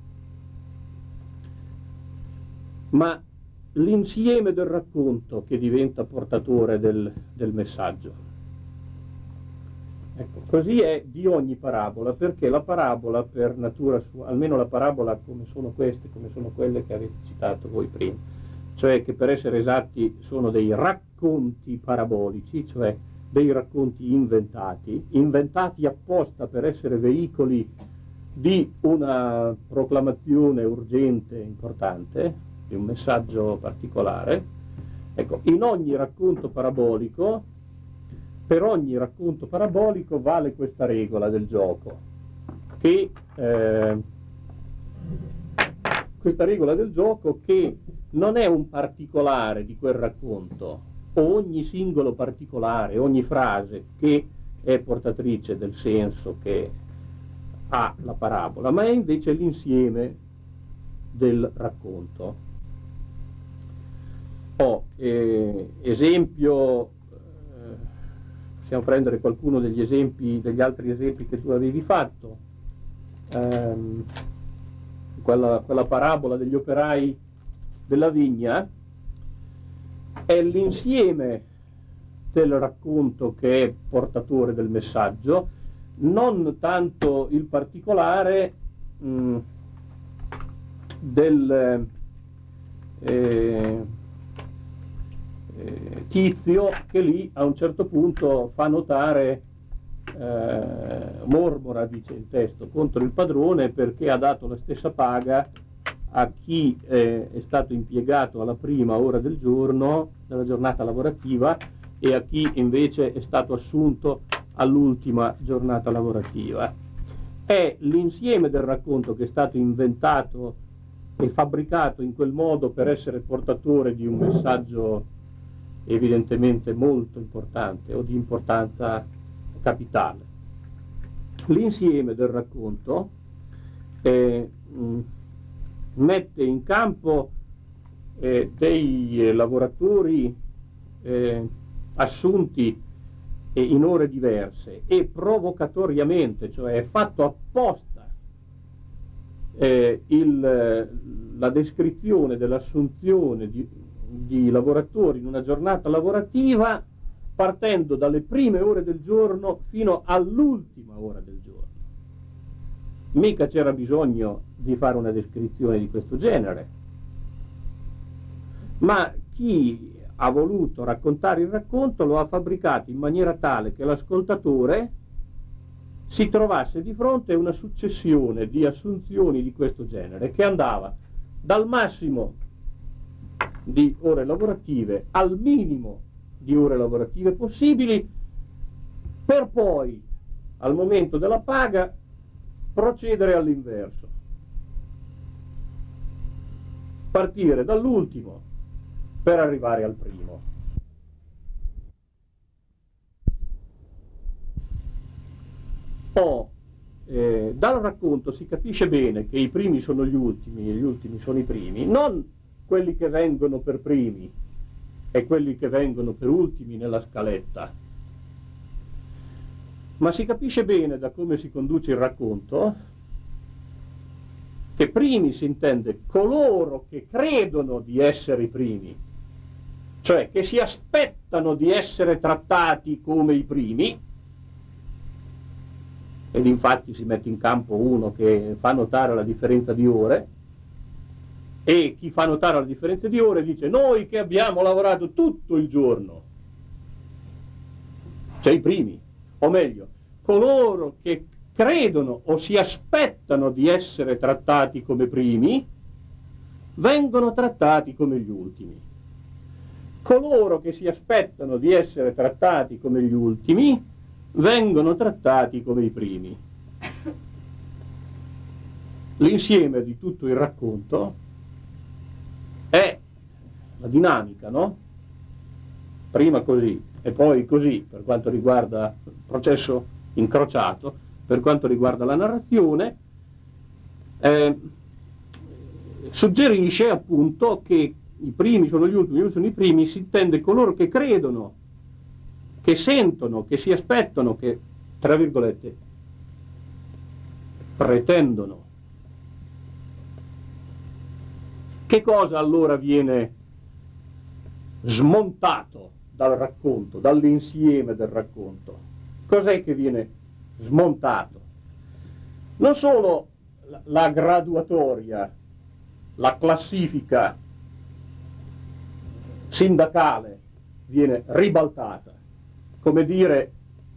ma l'insieme del racconto che diventa portatore del, del messaggio. Ecco, così è di ogni parabola, perché la parabola per natura sua, almeno la parabola come sono queste, come sono quelle che avete citato voi prima, cioè che per essere esatti sono dei racconti parabolici, cioè dei racconti inventati, inventati apposta per essere veicoli di una proclamazione urgente, importante, di un messaggio particolare. Ecco, in ogni racconto parabolico, per ogni racconto parabolico vale questa regola del gioco, che eh, questa regola del gioco che non è un particolare di quel racconto, o ogni singolo particolare, ogni frase che è portatrice del senso che ha la parabola, ma è invece l'insieme del racconto. Oh, eh, esempio, possiamo prendere qualcuno degli esempi, degli altri esempi che tu avevi fatto, ehm, quella, quella parabola degli operai della vigna è l'insieme del racconto che è portatore del messaggio, non tanto il particolare mh, del eh, eh, tizio che lì a un certo punto fa notare, eh, mormora, dice il testo, contro il padrone perché ha dato la stessa paga a chi eh, è stato impiegato alla prima ora del giorno, della giornata lavorativa, e a chi invece è stato assunto all'ultima giornata lavorativa. È l'insieme del racconto che è stato inventato e fabbricato in quel modo per essere portatore di un messaggio evidentemente molto importante o di importanza capitale. l'insieme del racconto eh, mh, mette in campo eh, dei eh, lavoratori eh, assunti eh, in ore diverse e provocatoriamente, cioè è fatto apposta eh, il, la descrizione dell'assunzione di, di lavoratori in una giornata lavorativa partendo dalle prime ore del giorno fino all'ultima ora del giorno. Mica c'era bisogno di fare una descrizione di questo genere, ma chi ha voluto raccontare il racconto lo ha fabbricato in maniera tale che l'ascoltatore si trovasse di fronte a una successione di assunzioni di questo genere che andava dal massimo di ore lavorative al minimo di ore lavorative possibili, per poi al momento della paga procedere all'inverso, partire dall'ultimo per arrivare al primo. Oh, eh, dal racconto si capisce bene che i primi sono gli ultimi e gli ultimi sono i primi, non quelli che vengono per primi e quelli che vengono per ultimi nella scaletta, ma si capisce bene da come si conduce il racconto che primi si intende coloro che credono di essere i primi, cioè che si aspettano di essere trattati come i primi, ed infatti si mette in campo uno che fa notare la differenza di ore, e chi fa notare la differenza di ore dice: noi che abbiamo lavorato tutto il giorno, cioè i primi, o meglio, coloro che credono o si aspettano di essere trattati come primi, vengono trattati come gli ultimi. Coloro che si aspettano di essere trattati come gli ultimi, vengono trattati come i primi. L'insieme di tutto il racconto è la dinamica, no? Prima così e poi così per quanto riguarda il processo incrociato, per quanto riguarda la narrazione, eh, suggerisce appunto che i primi sono gli ultimi, gli ultimi sono i primi, si intende coloro che credono, che sentono, che si aspettano, che, tra virgolette, pretendono. Che cosa allora viene smontato dal racconto, dall'insieme del racconto? Cos'è che viene smontato? Non solo la graduatoria, la classifica sindacale viene ribaltata, come dire: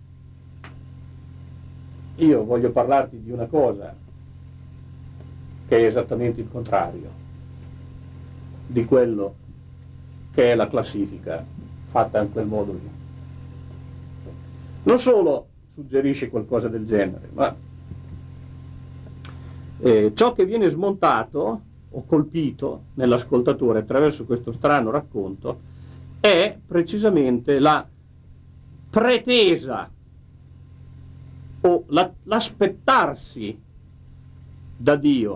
io voglio parlarti di una cosa che è esattamente il contrario di quello che è la classifica fatta in quel modo lì. Non solo suggerisce qualcosa del genere, ma eh, ciò che viene smontato o colpito nell'ascoltatore attraverso questo strano racconto è precisamente la pretesa o la, l'aspettarsi da Dio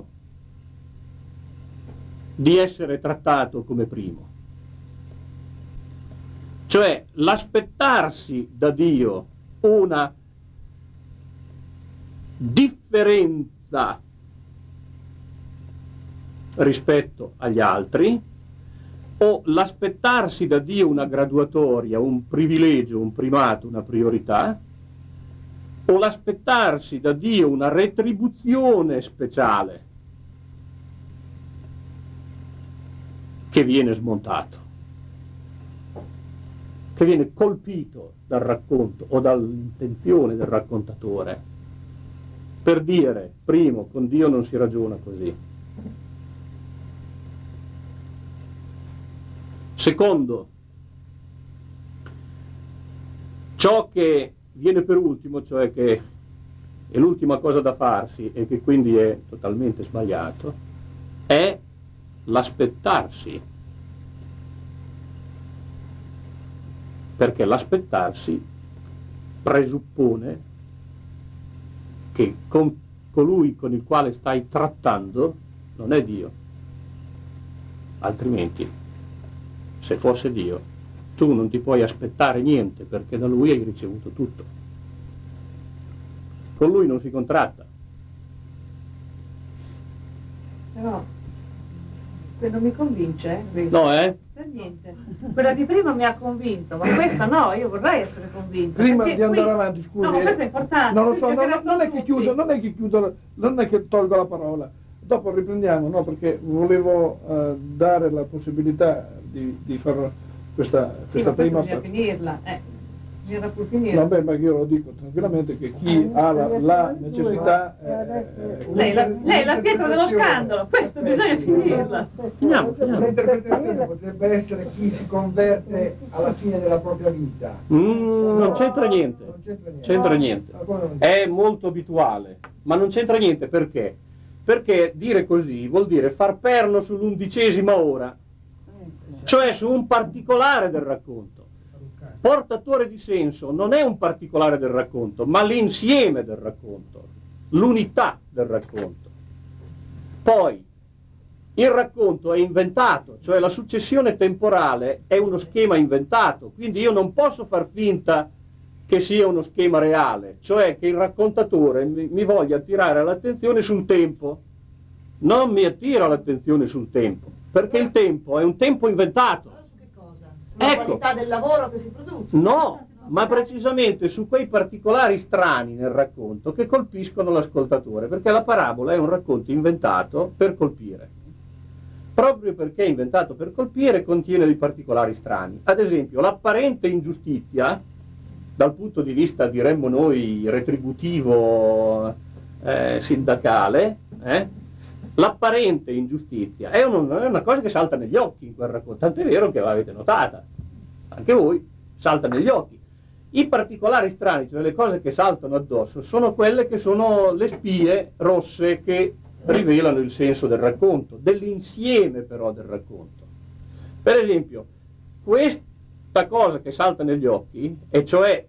di essere trattato come primo, cioè l'aspettarsi da Dio una differenza rispetto agli altri, o l'aspettarsi da Dio una graduatoria, un privilegio, un primato, una priorità, o l'aspettarsi da Dio una retribuzione speciale che viene smontato, che viene colpito dal racconto o dall'intenzione del raccontatore, per dire: primo, con Dio non si ragiona così. Secondo, ciò che viene per ultimo, cioè che è l'ultima cosa da farsi e che quindi è totalmente sbagliato, è l'aspettarsi, perché l'aspettarsi presuppone che con colui con il quale stai trattando non è Dio. Altrimenti, se fosse Dio, tu non ti puoi aspettare niente, perché da Lui hai ricevuto tutto. Con Lui non si contratta. Però, se non mi convince, questa, No, eh? per niente. Quella di prima mi ha convinto, ma questa no, io vorrei essere convinta. Prima perché di andare qui- avanti, scusi, No, ma eh, questo è importante. non lo so, perché non, restano non è che tutti. chiudo, non è che chiudo, non è che tolgo la parola. Dopo riprendiamo, no? Perché volevo eh, dare la possibilità di, di fare questa, Sì, questa ma questa prima bisogna parte. finirla, eh. Bisogna pur finirla. Vabbè, ma io lo dico tranquillamente che chi ha la, la necessità eh, Lei, la, lei è la pietra dello scandalo, questo bisogna finirla. Finiamo, finiamo. L'interpretazione potrebbe essere chi si converte alla fine della propria vita. Mm, non c'entra niente. Non c'entra niente. C'entra niente. Ah, come non- È molto abituale, ma non c'entra niente perché? Perché dire così vuol dire far perno sull'undicesima ora, cioè su un particolare del racconto. Portatore di senso non è un particolare del racconto, ma l'insieme del racconto, l'unità del racconto. Poi il racconto è inventato, cioè la successione temporale è uno schema inventato, quindi io non posso far finta che sia uno schema reale, cioè che il raccontatore mi, mi voglia attirare l'attenzione sul tempo. Non mi attira l'attenzione sul tempo, perché il tempo è un tempo inventato. Allora su che cosa? Sulla Ecco. qualità del lavoro che si produce? No, ma precisamente su quei particolari strani nel racconto che colpiscono l'ascoltatore, perché la parabola è un racconto inventato per colpire. Proprio perché è inventato per colpire, contiene dei particolari strani. Ad esempio, l'apparente ingiustizia, dal punto di vista, diremmo noi, retributivo, eh, sindacale, eh, l'apparente ingiustizia è, un, è una cosa che salta negli occhi in quel racconto, tant'è vero che l'avete notata, anche voi, salta negli occhi. I particolari strani, cioè le cose che saltano addosso, sono quelle che sono le spie rosse che rivelano il senso del racconto, dell'insieme però del racconto. Per esempio, questa cosa che salta negli occhi, e cioè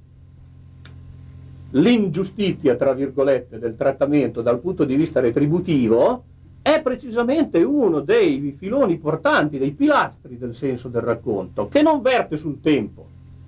l'ingiustizia, tra virgolette, del trattamento dal punto di vista retributivo, è precisamente uno dei filoni portanti, dei pilastri del senso del racconto, che non verte sul tempo,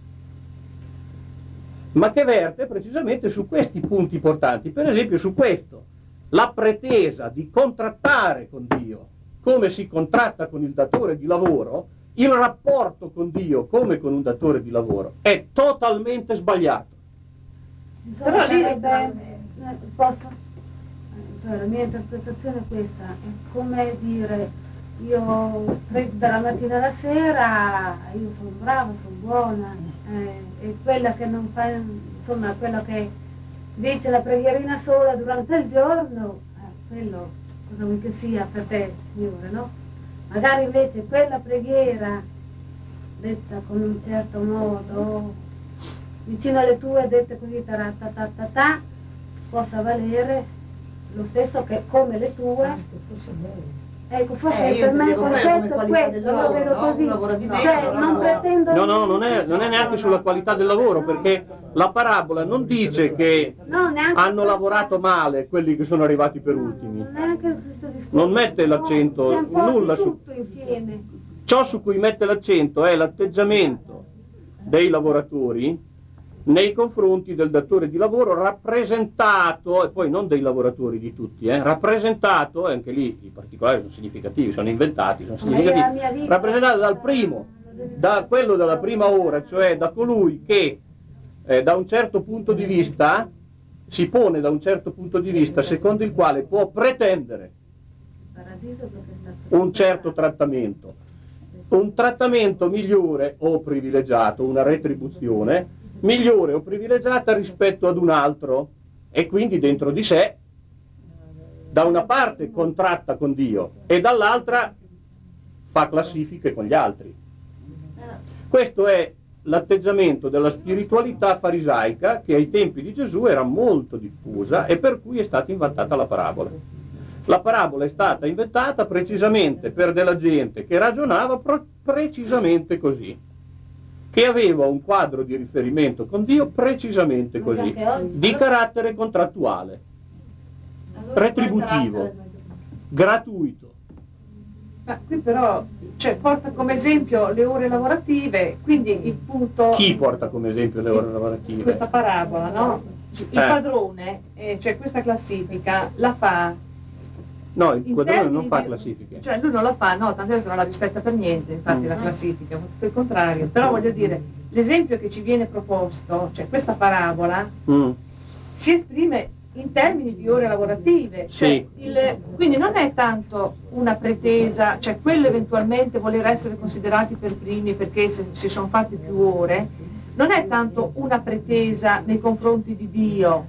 ma che verte precisamente su questi punti portanti. Per esempio su questo, la pretesa di contrattare con Dio come si contratta con il datore di lavoro, il rapporto con Dio come con un datore di lavoro è totalmente sbagliato. Insomma, Però lì- sarebbe, eh, posso? Eh, Cioè, la mia interpretazione è questa, è come dire, io prego dalla mattina alla sera, io sono brava, sono buona, eh, e quella che non fa, insomma, quella che dice la preghierina sola durante il giorno, eh, quello cosa vuoi che sia per te, Signore, no? Magari invece quella preghiera detta con un certo modo, vicino alle tue dette così ta possa valere lo stesso che come le tue. Anzi, forse meglio. Ecco, forse Eh, io per me il intendevo proprio concetto come è qualità questo, del lo lavoro, vedo no? così. Un lavoro di Cioè, mezzo, non no? pretendo... No, no, non è, non è neanche sulla qualità del lavoro, perché la parabola non dice che No, neanche hanno questo. lavorato male quelli che sono arrivati per No, ultimi. non è neanche questo discorso. Non mette l'accento, C'è un po' nulla di su- tutto insieme. Ciò su cui mette l'accento è l'atteggiamento dei lavoratori nei confronti del datore di lavoro rappresentato, e poi non dei lavoratori di tutti, eh, rappresentato, e anche lì i particolari sono significativi, sono inventati, sono Ma io la significativi, mia vita- rappresentato dal primo, da quello della prima ora, cioè da colui che eh, da un certo punto di vista si pone da un certo punto di vista secondo il quale può pretendere Paradiso perché è stato un certo trattamento, un trattamento migliore o privilegiato, una retribuzione migliore o privilegiata rispetto ad un altro, e quindi dentro di sé da una parte contratta con Dio e dall'altra fa classifiche con gli altri. Questo è l'atteggiamento della spiritualità farisaica che ai tempi di Gesù era molto diffusa e per cui è stata inventata la parabola. La parabola è stata inventata precisamente per della gente che ragionava pro- precisamente così, che aveva un quadro di riferimento con Dio precisamente così, di carattere contrattuale, retributivo, gratuito. Ma qui però, cioè, porta come esempio le ore lavorative, quindi il punto... Chi porta come esempio le ore lavorative? Questa parabola, no? Il Eh. padrone, eh, cioè questa classifica, la fa... No, il in padrone non termini fa di- classifiche. Cioè lui non la fa, no, tanto che non la rispetta per niente, infatti Mm. la classifica, ma tutto il contrario. Però voglio dire, l'esempio che ci viene proposto, cioè questa parabola, Mm. si esprime in termini di ore lavorative, cioè Sì. il- quindi non è tanto una pretesa, cioè quello eventualmente voler essere considerati per primi perché se- si sono fatti più ore, non è tanto una pretesa nei confronti di Dio,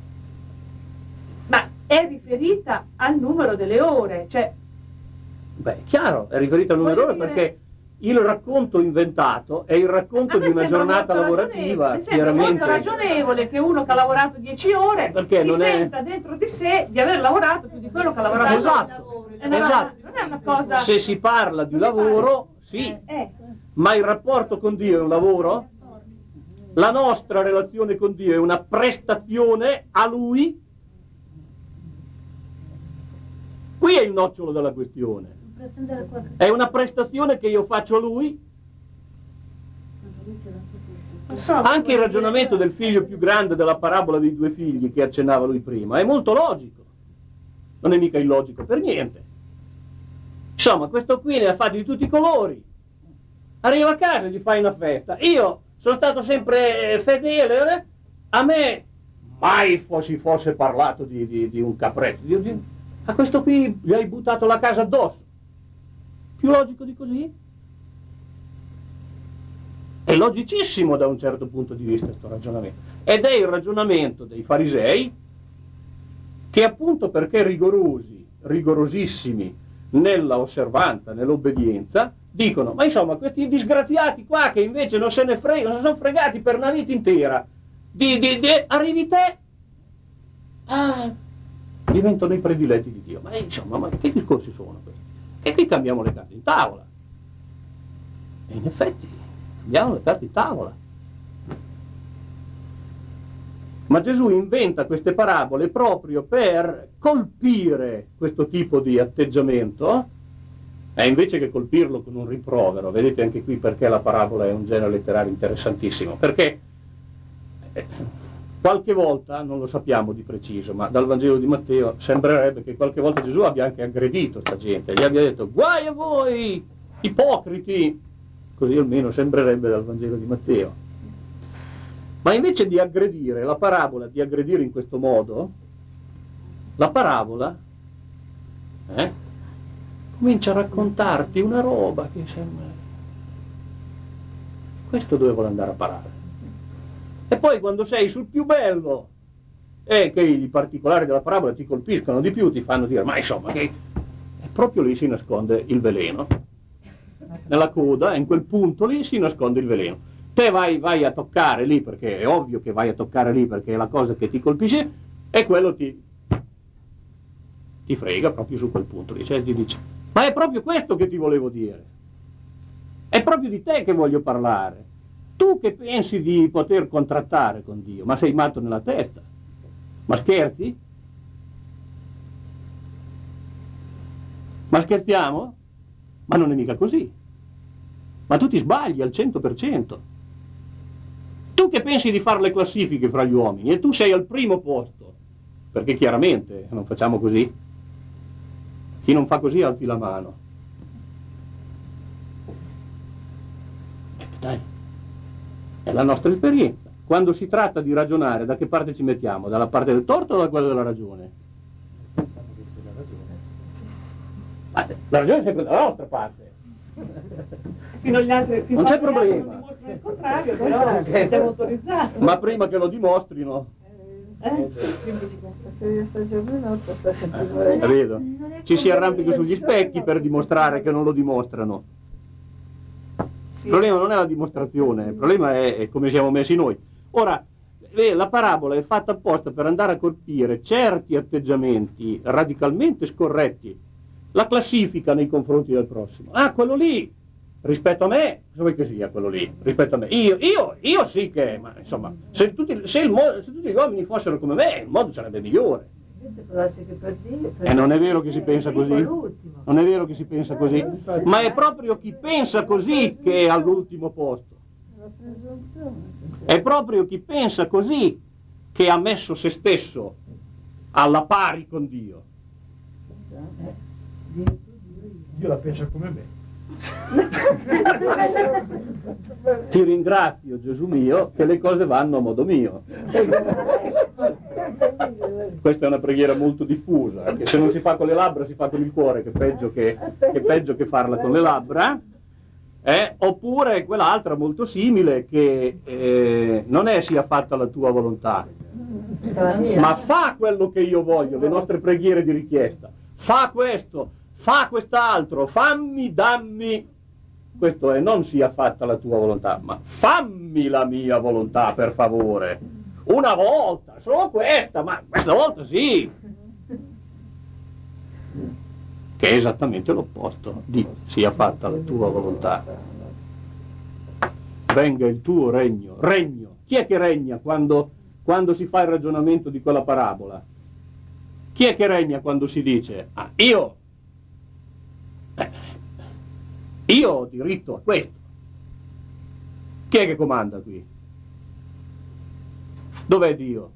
ma è riferita al numero delle ore, cioè Beh, è chiaro, è riferito al numero Voglio ore dire- perché il racconto inventato è il racconto a me di una sembra giornata molto lavorativa, ragionevole, mi sembra molto chiaramente. ragionevole che uno che ha lavorato dieci ore Perché si non è- senta dentro di sé di aver lavorato più di quello che ha lavorato. Esatto, Eh, no, no, esatto. non è una cosa... Se si parla di lavoro, sì, Eh, ma il rapporto con Dio è un lavoro? La nostra relazione con Dio è una prestazione a Lui? Qui è il nocciolo della questione. Pretendere qualche È una prestazione che io faccio a Lui? non so, Anche il ragionamento del figlio più grande della parabola dei due figli che accennava lui prima è molto logico. Non è mica illogico per niente. Insomma, questo qui ne ha fatti di tutti i colori. Arriva a casa e gli fai una festa. Io sono stato sempre fedele, eh? A me mai fo- si fosse parlato di, di- di un capretto. Di- di- a questo qui gli hai buttato la casa addosso. Più logico di così? È logicissimo da un certo punto di vista questo ragionamento. Ed è il ragionamento dei farisei che appunto perché rigorosi, rigorosissimi nella osservanza, nell'obbedienza, dicono, ma insomma questi disgraziati qua che invece non se ne fregano, non sono fregati per una vita intera, di, di, di, arrivi te, ah, diventano i prediletti di Dio. Ma insomma, ma che discorsi sono questi? Che qui cambiamo le carte in tavola. E in effetti, cambiamo le carte in tavola. Ma Gesù inventa queste parabole proprio per colpire questo tipo di atteggiamento, e invece che colpirlo con un rimprovero. Vedete anche qui perché la parabola è un genere letterario interessantissimo, perché eh, qualche volta, non lo sappiamo di preciso, ma dal Vangelo di Matteo sembrerebbe che qualche volta Gesù abbia anche aggredito sta gente, gli abbia detto guai a voi, ipocriti, così almeno sembrerebbe dal Vangelo di Matteo. Ma invece di aggredire, la parabola di aggredire in questo modo, la parabola eh, comincia a raccontarti una roba che sembra... Questo dove vuole andare a parare? E poi quando sei sul più bello e che i particolari della parabola ti colpiscono di più, ti fanno dire, ma insomma, che e proprio lì si nasconde il veleno. Nella coda, in quel punto lì si nasconde il veleno. Te vai, vai a toccare lì, perché è ovvio che vai a toccare lì, perché è la cosa che ti colpisce, e quello ti, ti frega proprio su quel punto lì. Cioè ti dice, ma è proprio questo che ti volevo dire. È proprio di te che voglio parlare. Tu che pensi di poter contrattare con Dio, ma sei matto nella testa. Ma scherzi? Ma scherziamo? Ma non è mica così. Ma tu ti sbagli al cento per cento. Tu che pensi di fare le classifiche fra gli uomini e tu sei al primo posto, perché chiaramente non facciamo così. Chi non fa così alzi la mano. Eh, dai, è la nostra esperienza. Quando si tratta di ragionare, da che parte ci mettiamo? Dalla parte del torto o da quella della ragione? Ma la ragione è sempre dalla nostra parte. Fino agli altri, fino Non c'è agli altri problema. non dimostrano il contrario, però siamo autorizzati. Ma prima che lo dimostrino, Eh? eh, vedo, ci si arrampica sugli specchi per dimostrare che non lo dimostrano. Sì. Il problema non è la dimostrazione, il problema è, è come siamo messi noi. Ora, eh, la parabola è fatta apposta per andare a colpire certi atteggiamenti radicalmente scorretti. La classifica nei confronti del prossimo. Ah, quello lì rispetto a me, cosa vuoi che sia quello lì? Rispetto a me, io, io, io sì che, ma insomma, se tutti, se, il mo- se tutti gli uomini fossero come me, il mondo sarebbe migliore. E non è vero che si pensa così, non è vero che si pensa così, ma è proprio chi pensa così che è all'ultimo posto. È proprio chi pensa così che ha messo se stesso alla pari con Dio. Dio la pensa come me. Ti ringrazio, Gesù mio, che le cose vanno a modo mio. Questa è una preghiera molto diffusa, che se non si fa con le labbra si fa con il cuore, che è peggio che, che, è peggio che farla con le labbra. Eh? Oppure quell'altra molto simile, che eh, non è sia fatta la tua volontà, ma fa quello che io voglio, le nostre preghiere di richiesta. Fa questo, fa quest'altro, fammi, dammi. Questo è non sia fatta la tua volontà, ma fammi la mia volontà, per favore. Una volta, solo questa, ma questa volta sì. Che è esattamente l'opposto di sia fatta la tua volontà. Venga il tuo regno. Regno. Chi è che regna quando, quando si fa il ragionamento di quella parabola? Chi è che regna quando si dice, ah, io, eh, io ho diritto a questo? Chi è che comanda qui? Dov'è Dio?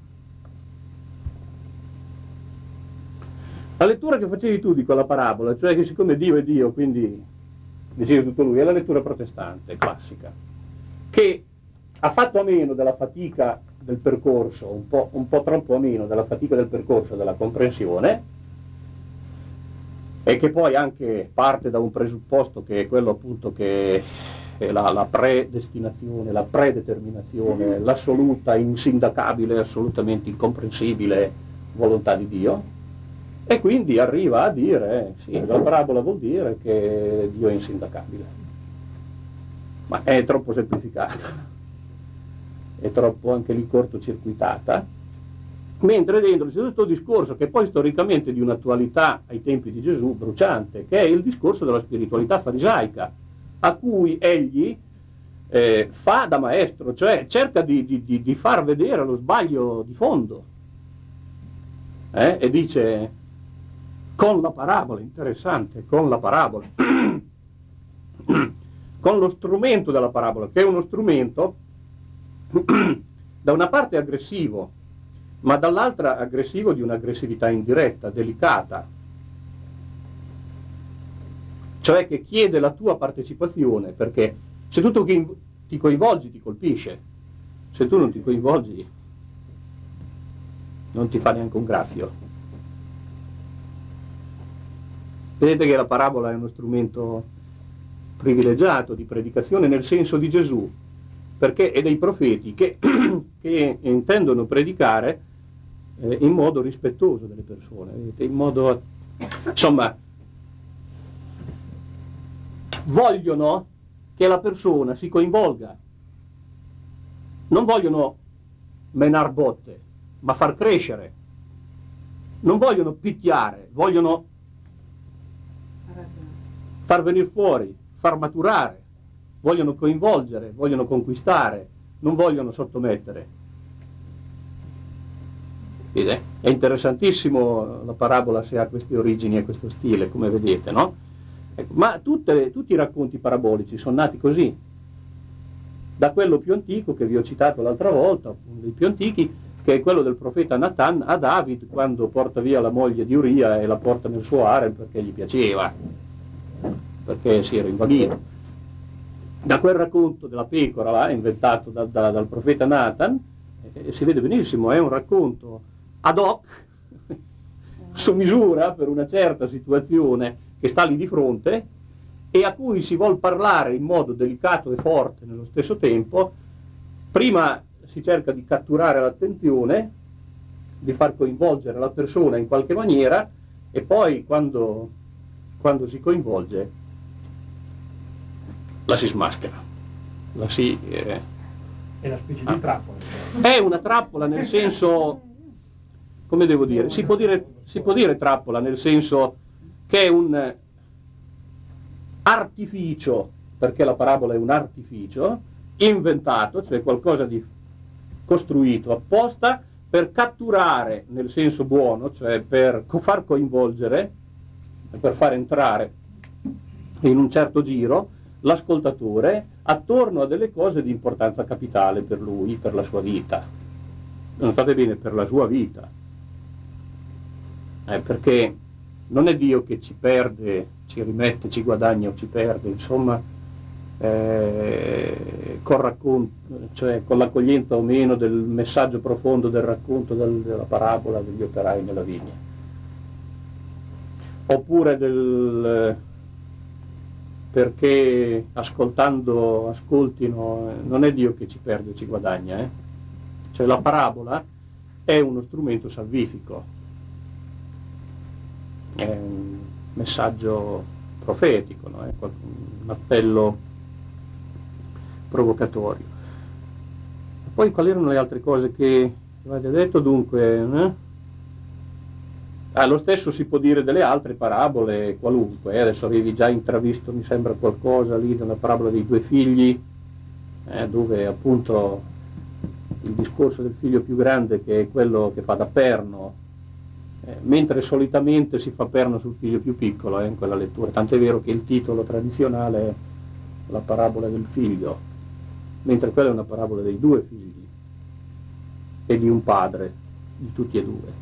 La lettura che facevi tu di quella parabola, cioè che siccome Dio è Dio, quindi dicevi tutto lui, è la lettura protestante, classica, che ha fatto a meno della fatica del percorso, un po', un po' troppo a meno della fatica del percorso della comprensione, e che poi anche parte da un presupposto che è quello appunto che è la, la predestinazione, la predeterminazione, l'assoluta, insindacabile, assolutamente incomprensibile volontà di Dio. E quindi arriva a dire, sì, la parabola vuol dire che Dio è insindacabile. Ma è troppo semplificata, è troppo anche lì cortocircuitata, mentre dentro c'è questo discorso che poi storicamente di un'attualità ai tempi di Gesù bruciante, che è il discorso della spiritualità farisaica, a cui egli eh, fa da maestro, cioè cerca di, di, di far vedere lo sbaglio di fondo, eh? E dice... con la parabola, interessante, con la parabola, con lo strumento della parabola, che è uno strumento da una parte aggressivo, ma dall'altra aggressivo di un'aggressività indiretta, delicata, cioè che chiede la tua partecipazione, perché se tu ti coinvolgi ti colpisce, se tu non ti coinvolgi non ti fa neanche un graffio. Vedete che la parabola è uno strumento privilegiato di predicazione nel senso di Gesù, perché è dei profeti che, che intendono predicare eh, in modo rispettoso delle persone, vedete, in modo, insomma, vogliono che la persona si coinvolga, non vogliono menar botte, ma far crescere, non vogliono picchiare, vogliono far venire fuori, far maturare, vogliono coinvolgere, vogliono conquistare, non vogliono sottomettere. È interessantissimo la parabola se ha queste origini e questo stile, come vedete, no? Ecco, ma tutte, tutti i racconti parabolici sono nati così, da quello più antico che vi ho citato l'altra volta, uno dei più antichi, che è quello del profeta Natan a David quando porta via la moglie di Uria e la porta nel suo harem perché gli piaceva, perché si era invaghito. Da quel racconto della pecora là, inventato da, da, dal profeta Natan, eh, si vede benissimo, è un racconto ad hoc, su misura per una certa situazione che sta lì di fronte e a cui si vuol parlare in modo delicato e forte nello stesso tempo. Prima si cerca di catturare l'attenzione, di far coinvolgere la persona in qualche maniera, e poi quando, quando si coinvolge la si smaschera, la si... Eh, è una specie di trappola. È una trappola nel senso, come devo dire, si può dire, si può dire trappola nel senso che è un, artificio, perché la parabola è un artificio, inventato, cioè qualcosa di costruito apposta per catturare nel senso buono, cioè per far coinvolgere, per far entrare in un certo giro l'ascoltatore attorno a delle cose di importanza capitale per lui, per la sua vita. Notate bene, per la sua vita. Eh, perché non è Dio che ci perde, ci rimette, ci guadagna o ci perde, insomma, eh, con, racconto, cioè con l'accoglienza o meno del messaggio profondo del racconto del, della parabola degli operai nella vigna, oppure del perché ascoltando ascoltino, non è Dio che ci perde, ci guadagna, eh? Cioè la parabola è uno strumento salvifico, è un messaggio profetico, no? È un appello provocatorio. Poi quali erano le altre cose che avete detto? Dunque, eh? Ah, lo stesso si può dire delle altre parabole qualunque, eh? Adesso avevi già intravisto, mi sembra, qualcosa lì della parabola dei due figli, eh? Dove appunto il discorso del figlio più grande, che è quello che fa da perno, eh, mentre solitamente si fa perno sul figlio più piccolo, eh, in quella lettura, tant'è vero che il titolo tradizionale è la parabola del figlio, mentre quella è una parabola dei due figli e di un padre, di tutti e due.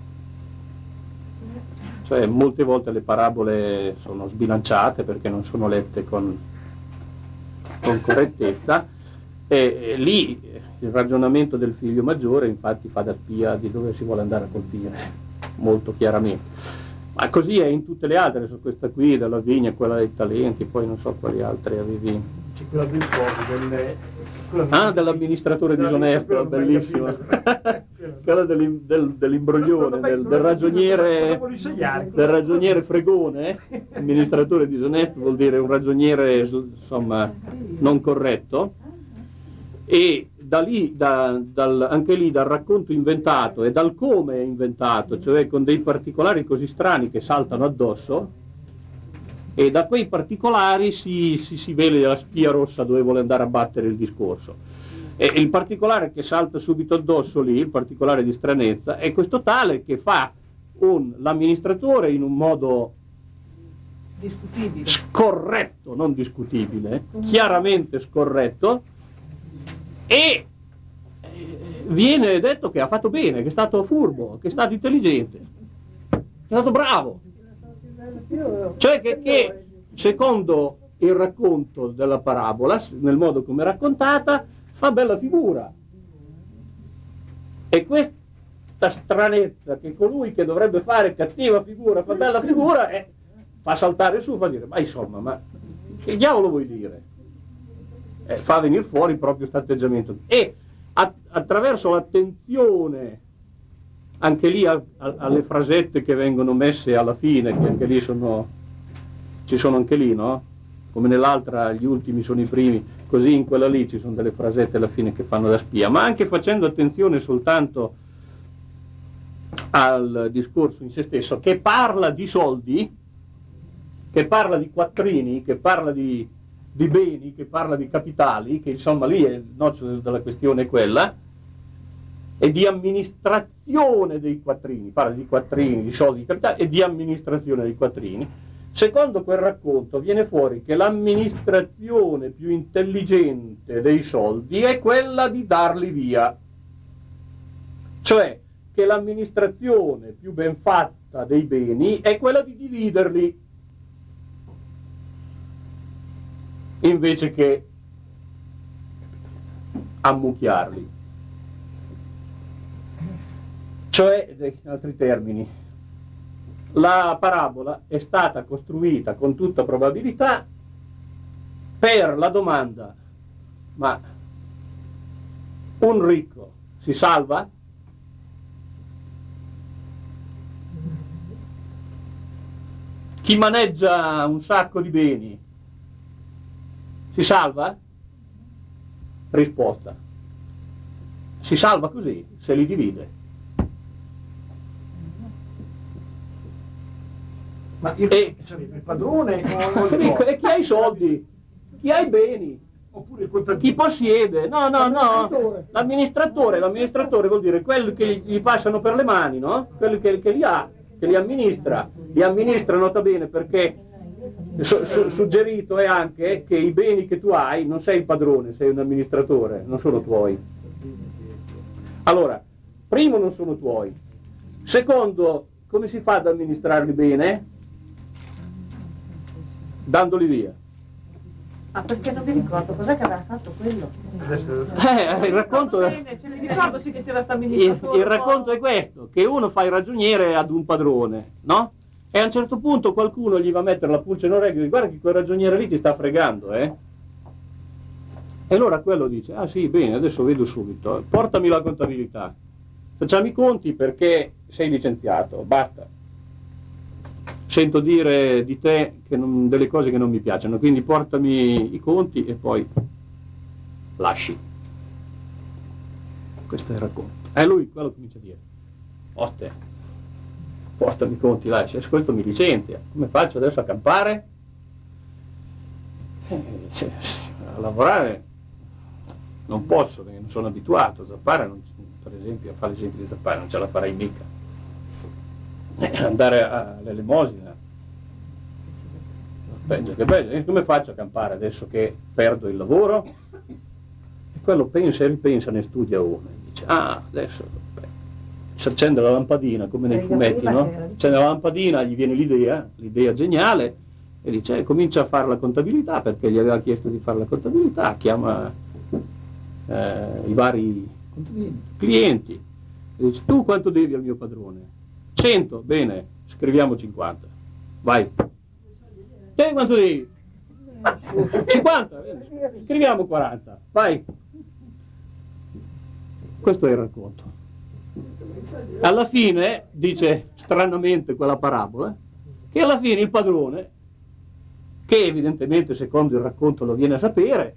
Cioè molte volte le parabole sono sbilanciate perché non sono lette con, con correttezza, e, e lì il ragionamento del figlio maggiore infatti fa da spia di dove si vuole andare a colpire molto chiaramente. Ma così è in tutte le altre, su questa qui della vigna, quella dei talenti, poi non so quali altre avevi. C'è quella del coso, del, quella Ah, dell'amministratore disonesto, bellissima. Quella del, del, dell'imbroglione, del, del ragioniere, del ragioniere fregone, eh? Amministratore disonesto vuol dire un ragioniere, insomma, non corretto. E da lì, da, dal, anche lì dal racconto inventato e dal come è inventato, cioè con dei particolari così strani che saltano addosso, e da quei particolari si, si, si vede la spia rossa dove vuole andare a battere il discorso. E il particolare che salta subito addosso lì, il particolare di stranezza, è questo tale che fa un, l'amministratore in un modo discutibile, scorretto, non discutibile, chiaramente scorretto, e viene detto che ha fatto bene, che è stato furbo, che è stato intelligente, che è stato bravo. Cioè che, che secondo il racconto della parabola, nel modo come è raccontata, fa bella figura. E questa stranezza che colui che dovrebbe fare cattiva figura fa bella figura, eh, fa saltare su, fa dire, ma insomma, ma che diavolo vuoi dire? Eh, fa venire fuori proprio questo atteggiamento. E a, attraverso l'attenzione anche lì a, a, alle frasette che vengono messe alla fine, che anche lì sono, ci sono anche lì, no? Come nell'altra gli ultimi sono i primi, così in quella lì ci sono delle frasette alla fine che fanno da spia, ma anche facendo attenzione soltanto al discorso in se stesso, che parla di soldi, che parla di quattrini, che parla di, di beni, che parla di capitali, che insomma lì è il nocciolo della questione è quella, e di amministrazione dei quattrini, parla di quattrini, di soldi, di capitali, e di amministrazione dei quattrini. Secondo quel racconto viene fuori che l'amministrazione più intelligente dei soldi è quella di darli via, cioè che l'amministrazione più ben fatta dei beni è quella di dividerli, invece che ammucchiarli. Cioè, in altri termini, la parabola è stata costruita con tutta probabilità per la domanda: ma un ricco si salva? Chi maneggia un sacco di beni si salva? Risposta: si salva così, se li divide. Ma il, E- sarebbe il padrone o il Ricco, e chi ha i soldi, chi ha i beni, oppure il contadino? chi possiede. No, no, no. L'amministratore, l'amministratore vuol dire quelli che gli passano per le mani, no? Quelli che, che li ha, che li amministra. Li amministra, nota bene, perché su- su- suggerito è anche che i beni che tu hai non sei il padrone, sei un amministratore, non sono tuoi. Allora, primo, non sono tuoi. Secondo, come si fa ad amministrarli bene? Dandoli via. Ah, perché non mi ricordo, cos'è che aveva fatto quello? Eh, il racconto, Bene, ce ne ricordo sì che c'era sta il, amministratore. il racconto è questo, che uno fa il ragioniere ad un padrone, no? E a un certo punto qualcuno gli va a mettere la pulce in orecchio e dice: guarda che quel ragioniere lì ti sta fregando, eh? E allora quello dice: ah sì, bene, adesso vedo subito, portami la contabilità, facciamo i conti perché sei licenziato, basta. Sento dire di te che non, delle cose che non mi piacciono, quindi portami i conti e poi lasci. Questo è il racconto. E lui quello comincia a dire: oste, portami i conti, lasci, e questo mi licenzia, come faccio adesso a campare? Eh, se- se- a lavorare non posso, perché non sono abituato. Zappare, non, per esempio, a fare l'esempio di Zappare, non ce la farei mica. Eh, andare all'elemosina, peggio che peggio. E come faccio a campare adesso che perdo il lavoro? E quello pensa e ripensa, ne studia uno e dice: ah, adesso beh, si accende la lampadina come nei fumetti, no? Accende la lampadina, gli viene l'idea, l'idea geniale, e dice: eh, comincia a fare la contabilità, perché gli aveva chiesto di fare la contabilità, chiama eh, i vari clienti e dice: tu quanto devi al mio padrone? cento, bene, scriviamo cinquanta, vai. Te quanto devi? cinquanta, bene, scriviamo quaranta, vai. Questo è il racconto. Alla fine, dice stranamente quella parabola, che alla fine il padrone, che evidentemente secondo il racconto lo viene a sapere,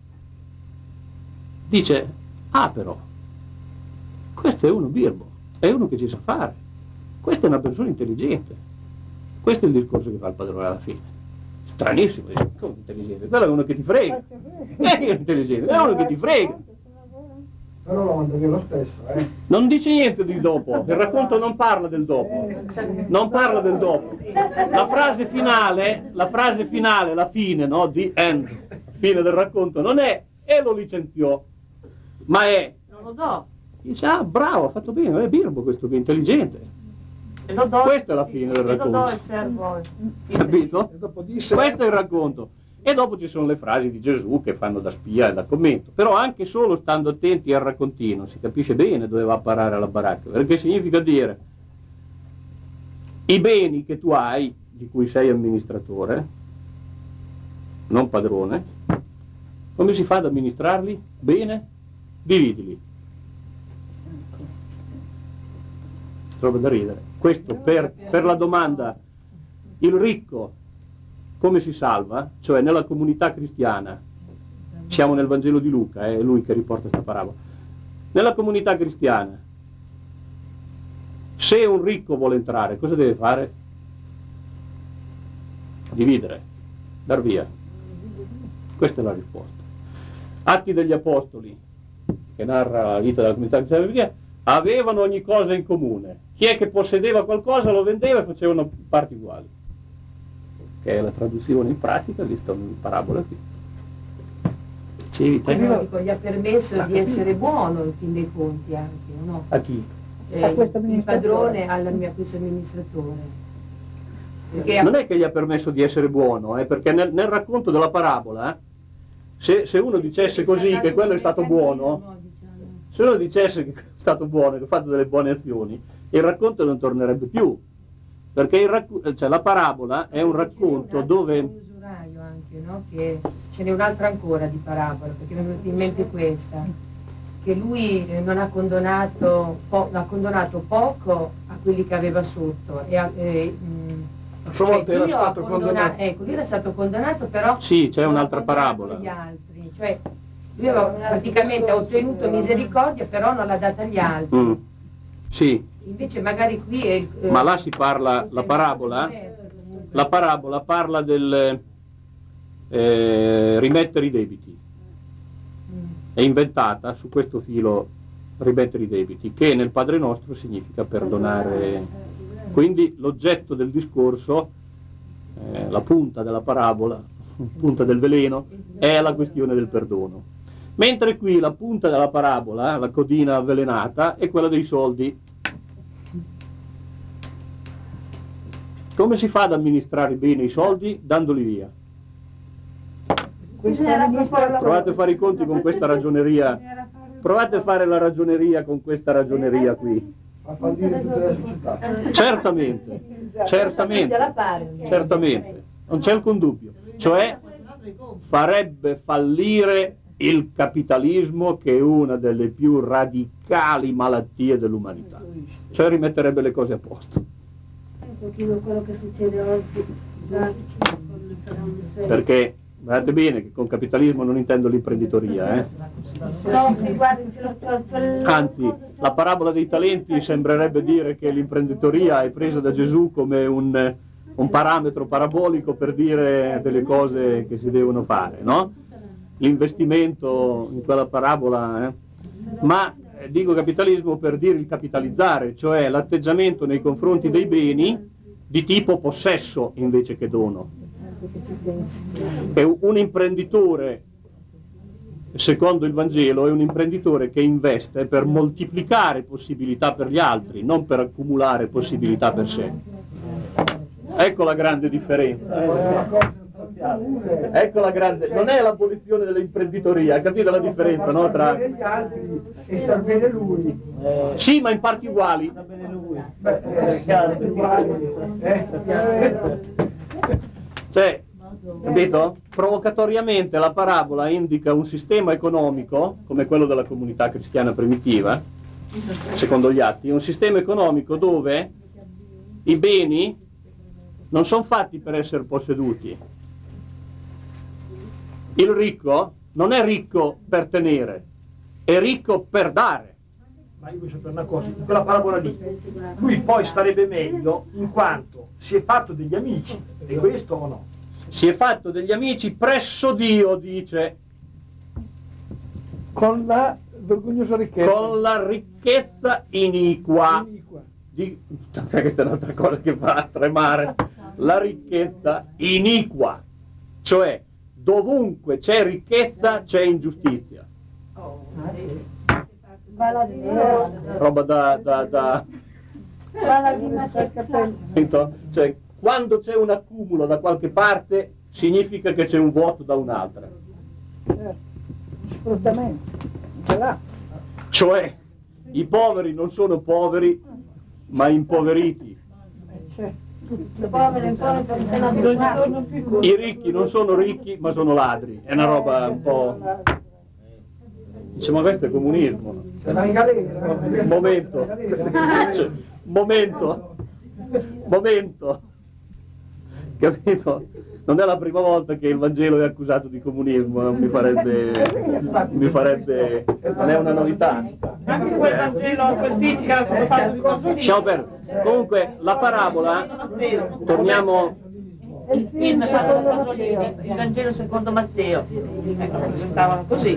dice: ah però, questo è uno birbo, è uno che ci sa fare, questa è una persona intelligente. Questo è il discorso che fa il padrone alla fine. Stranissimo, dice: come intelligente? Quello è uno che ti frega. È intelligente, è uno che ti frega. Però lo mando via lo stesso, eh. Non dice niente di dopo, il racconto non parla del dopo, non parla del dopo. La frase finale, la frase finale, la fine, no? The end, fine del racconto, non è e lo licenziò, ma è, Non lo do. dice: ah bravo, ha fatto bene, è birbo questo qui, è intelligente. E lo do. Questa è la fine del E lo do racconto. il servo. Capito? E dopo disse... Questo è il racconto. E dopo ci sono le frasi di Gesù che fanno da spia e da commento. Però anche solo stando attenti al raccontino si capisce bene dove va a parare la baracca, perché significa dire: i beni che tu hai, di cui sei amministratore, non padrone, come si fa ad amministrarli? Bene? Dividili. Roba da ridere. Questo per, per la domanda: il ricco come si salva? Cioè nella comunità cristiana, siamo nel Vangelo di Luca, è lui che riporta questa parabola. Nella comunità cristiana, se un ricco vuole entrare, cosa deve fare? Dividere, dar via. Questa è la risposta. Atti degli Apostoli, che narra la vita della comunità cristiana, avevano ogni cosa in comune. Chi è che possedeva qualcosa lo vendeva e facevano parti uguali. Che è la traduzione in pratica di questa parabola qui. Dicevi te? Però dico, gli ha permesso di essere buono in fin dei conti anche, o no? A chi? Eh, il padrone al mio questo amministratore. Perché Non è che gli ha permesso di essere buono, eh, perché nel, nel racconto della parabola, se, se uno dicesse così che quello è stato buono, se uno dicesse che è stato buono, che ha fatto delle buone azioni, il racconto non tornerebbe più. Perché il racco- cioè, la parabola è un racconto dove... Un usuraio anche, no? Che ce n'è un'altra ancora di parabola, perché mi è venuta in mente questa, che lui eh, non ha condonato, po- ha condonato poco a quelli che aveva sotto. E a, eh, mh, A sua cioè, volta era Dio ha stato condona- condannato. Ecco, lui era stato condonato, però... Sì, c'è non ha un'altra condonato parabola. gli altri. Cioè, lui aveva praticamente ha ottenuto misericordia, però non l'ha data agli altri. Mm. Sì, Invece magari qui è... eh, ma là si parla, la è parabola, diverso, la parabola parla del eh, rimettere i debiti. È inventata su questo filo rimettere i debiti, che nel Padre Nostro significa perdonare. Quindi l'oggetto del discorso, eh, la punta della parabola, punta del veleno, è la questione del perdono. Mentre qui la punta della parabola, la codina avvelenata, è quella dei soldi. Come si fa ad amministrare bene i soldi? Dandoli via. Provate a fare i conti con questa ragioneria, provate a fare la ragioneria con questa ragioneria qui. A fallire tutta la società. Certamente, certamente, certamente, non c'è alcun dubbio. Cioè farebbe fallire il capitalismo, che è una delle più radicali malattie dell'umanità. Cioè rimetterebbe le cose a posto. Un pochino quello che succede oggi. Perché guardate bene che con capitalismo non intendo l'imprenditoria, eh? No, sì, guardi, ce l'ho, ce l'ho, ce l'ho. Anzi, la parabola dei talenti sembrerebbe dire che l'imprenditoria è presa da Gesù come un, un parametro parabolico per dire delle cose che si devono fare, no? L'investimento in quella parabola, eh? Ma eh, dico capitalismo per dire il capitalizzare, cioè l'atteggiamento nei confronti dei beni di tipo possesso invece che dono. È un imprenditore, secondo il Vangelo, è un imprenditore che investe per moltiplicare possibilità per gli altri, non per accumulare possibilità per sé. Ecco la grande differenza. Ecco la grande, non è l'abolizione dell'imprenditoria, capite la differenza, no? Tra gli altri e sta bene lui. Sì, ma in parti uguali. Beh, eh, uguali, eh. Cioè, capito? Provocatoriamente la parabola indica un sistema economico, come quello della comunità cristiana primitiva, secondo gli atti, un sistema economico dove i beni non sono fatti per essere posseduti. Il ricco non è ricco per tenere, è ricco per dare. Ma io voglio sapere una cosa, in quella parabola lì, lui poi starebbe meglio in quanto si è fatto degli amici, e questo o no? Si è fatto degli amici presso Dio, dice, Con la vergognosa ricchezza. con la ricchezza iniqua. Iniqua. Di... Questa è un'altra cosa che fa tremare. La ricchezza iniqua, cioè dovunque c'è ricchezza c'è ingiustizia. Roba da... da, da... Cioè, quando c'è un accumulo da qualche parte significa che c'è un vuoto da un'altra. Sfruttamento. Ce l'ha. Cioè i poveri non sono poveri ma impoveriti. I ricchi non sono ricchi ma sono ladri. È una roba un po'... Dice, ma questo è comunismo. Sarà in galera. Momento. Cioè, momento. Momento. Capito? Non è la prima volta che il Vangelo è accusato di comunismo, non mi farebbe, mi farebbe, non è una novità. Anche quel Vangelo, quel film che ha fatto di coso lì. Ciao Per, comunque la parabola, torniamo, Il film fatto da Pasolini, il Vangelo secondo Matteo, ecco, lo presentavano così.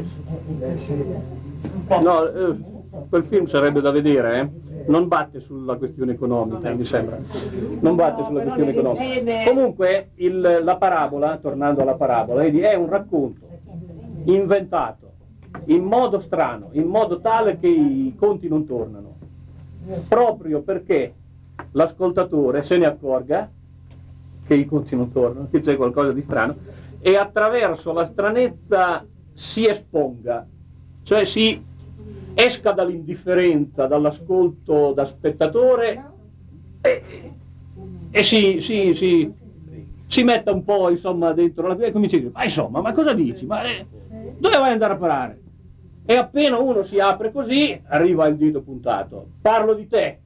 no, eh, quel film sarebbe da vedere, eh? Non batte sulla questione economica, mi sembra, non batte sulla questione economica. Comunque il, la parabola, tornando alla parabola, vedi, è un racconto inventato in modo strano, in modo tale che i conti non tornano, proprio perché l'ascoltatore se ne accorga che i conti non tornano, che c'è qualcosa di strano, e attraverso la stranezza si esponga, cioè si esca dall'indifferenza, dall'ascolto da spettatore e, e si, si, si, si metta un po' insomma dentro la e comincia a dire, ma insomma, ma cosa dici? Ma eh, dove vai ad andare a parare? E appena uno si apre così, arriva il dito puntato, parlo di te.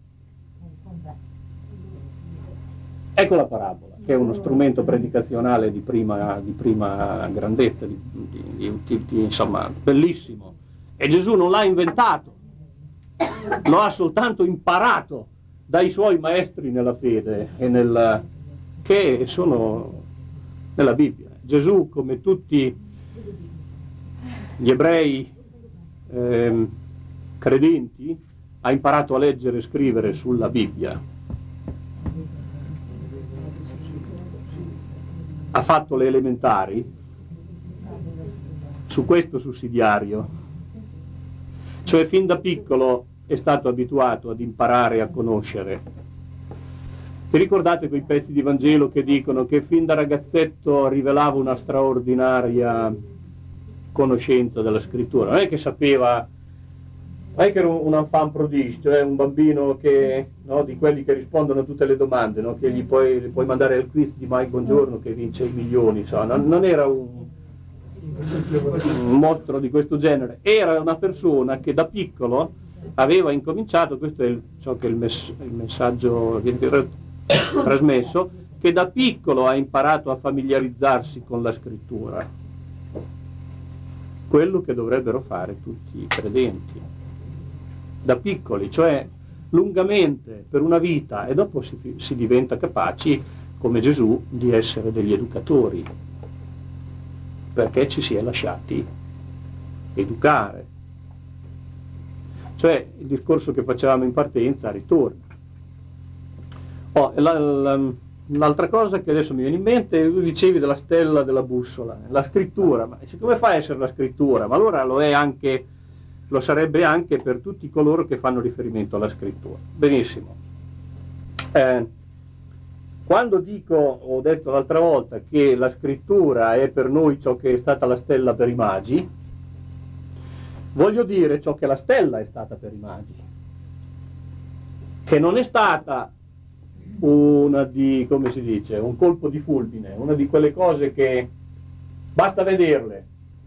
Ecco la parabola, che è uno strumento predicazionale di prima, di prima grandezza, di, di, di, di, insomma, bellissimo. E Gesù non l'ha inventato, lo ha soltanto imparato dai suoi maestri nella fede e nel, che sono nella Bibbia. Gesù, come tutti gli ebrei eh, credenti, ha imparato a leggere e scrivere sulla Bibbia. Ha fatto le elementari su questo sussidiario, cioè fin da piccolo è stato abituato ad imparare a conoscere. Vi ricordate quei pezzi di Vangelo che dicono che fin da ragazzetto rivelava una straordinaria conoscenza della scrittura? Non è che sapeva, non è che era un enfant prodige, cioè un bambino che, no, di quelli che rispondono a tutte le domande, no, che gli puoi, gli puoi mandare al quiz di Mike Bongiorno che vince i milioni, so. non, non era un, un mostro di questo genere, era una persona che da piccolo aveva incominciato, questo è il, ciò che è il, mess, il messaggio che viene trasmesso, che da piccolo ha imparato a familiarizzarsi con la scrittura, quello che dovrebbero fare tutti i credenti, da piccoli, cioè lungamente, per una vita, e dopo si, si diventa capaci, come Gesù, di essere degli educatori, perché ci si è lasciati educare. Cioè il discorso che facevamo in partenza ritorna. Oh, la, la, l'altra cosa che adesso mi viene in mente, tu dicevi della stella della bussola, la scrittura, ma come fa a essere la scrittura? Ma allora lo è anche, lo sarebbe anche per tutti coloro che fanno riferimento alla scrittura. Benissimo. Eh, quando dico, ho detto l'altra volta, che la scrittura è per noi ciò che è stata la stella per i magi, voglio dire ciò che la stella è stata per i magi, che non è stata una di, come si dice, un colpo di fulmine, una di quelle cose che basta vederle,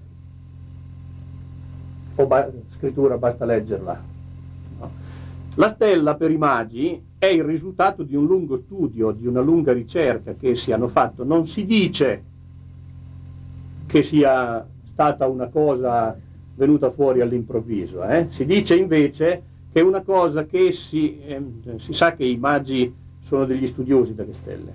o ba- scrittura basta leggerla. No. La stella per i magi è il risultato di un lungo studio, di una lunga ricerca che essi hanno fatto. Non si dice che sia stata una cosa venuta fuori all'improvviso, eh? Si dice invece che è una cosa che si, eh, si sa che i magi sono degli studiosi delle stelle,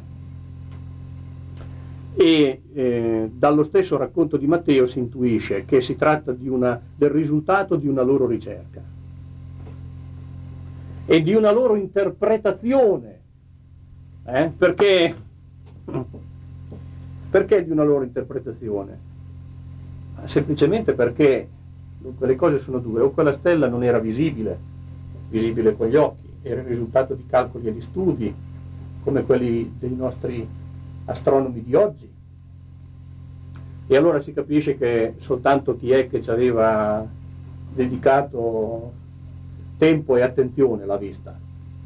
e eh, dallo stesso racconto di Matteo si intuisce che si tratta di una, del risultato di una loro ricerca e di una loro interpretazione, eh? perché, perché di una loro interpretazione? Semplicemente perché dunque, le cose sono due: o quella stella non era visibile, visibile con gli occhi, era il risultato di calcoli e di studi, come quelli dei nostri astronomi di oggi, e allora si capisce che soltanto chi è che ci aveva dedicato tempo e attenzione l'ha vista.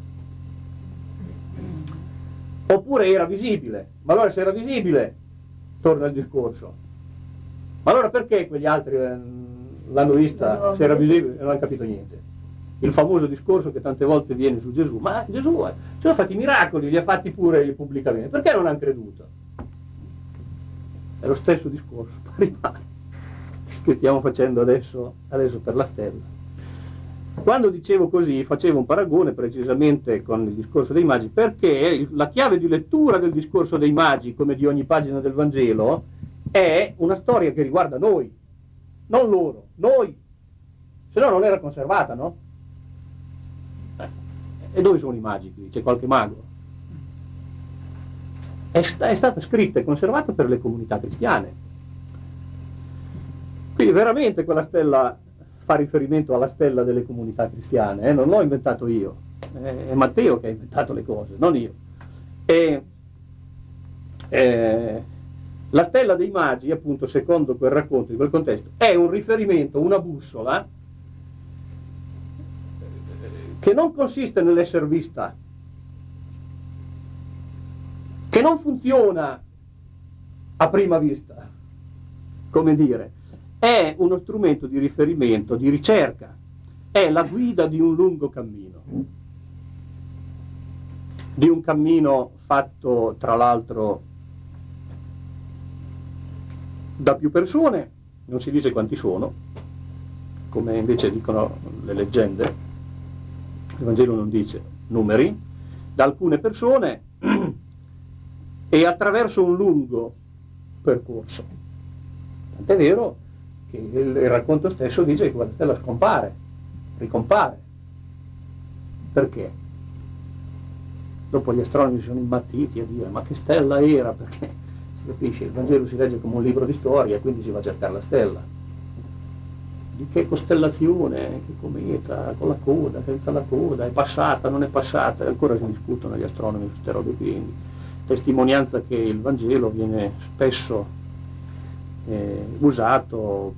Oppure era visibile, ma allora se era visibile, torna il discorso, ma allora perché quegli altri l'hanno vista, se era visibile, non hanno capito niente? Il famoso discorso che tante volte viene su Gesù: ma Gesù ci ha fatti i miracoli, li ha fatti pure pubblicamente, perché non hanno creduto? È lo stesso discorso che stiamo facendo adesso, adesso per la stella. Quando dicevo così facevo un paragone precisamente con il discorso dei magi, perché la chiave di lettura del discorso dei magi, come di ogni pagina del Vangelo, è una storia che riguarda noi, non loro, noi, se no non era conservata, no? E dove sono i magi qui? C'è qualche mago? È, sta, è stata scritta e conservata per le comunità cristiane. Quindi veramente quella stella fa riferimento alla stella delle comunità cristiane, eh? Non l'ho inventato io, è Matteo che ha inventato le cose, non io. E, eh, la stella dei magi, appunto, secondo quel racconto, di quel contesto, è un riferimento, una bussola, che non consiste nell'essere vista, che non funziona a prima vista, come dire, è uno strumento di riferimento, di ricerca, è la guida di un lungo cammino, di un cammino fatto tra l'altro da più persone, non si dice quanti sono, come invece dicono le leggende. Il Vangelo non dice numeri, da alcune persone e attraverso un lungo percorso. Tant'è vero che il, il racconto stesso dice che quella stella scompare, ricompare. Perché? Dopo gli astronomi si sono imbattiti a dire ma che stella era, perché si capisce, il Vangelo si legge come un libro di storia e quindi si va a cercare la stella. Di che costellazione, che cometa, con la coda, senza la coda, è passata, non è passata, e ancora si discutono gli astronomi su queste robe, quindi testimonianza che il Vangelo viene spesso eh, usato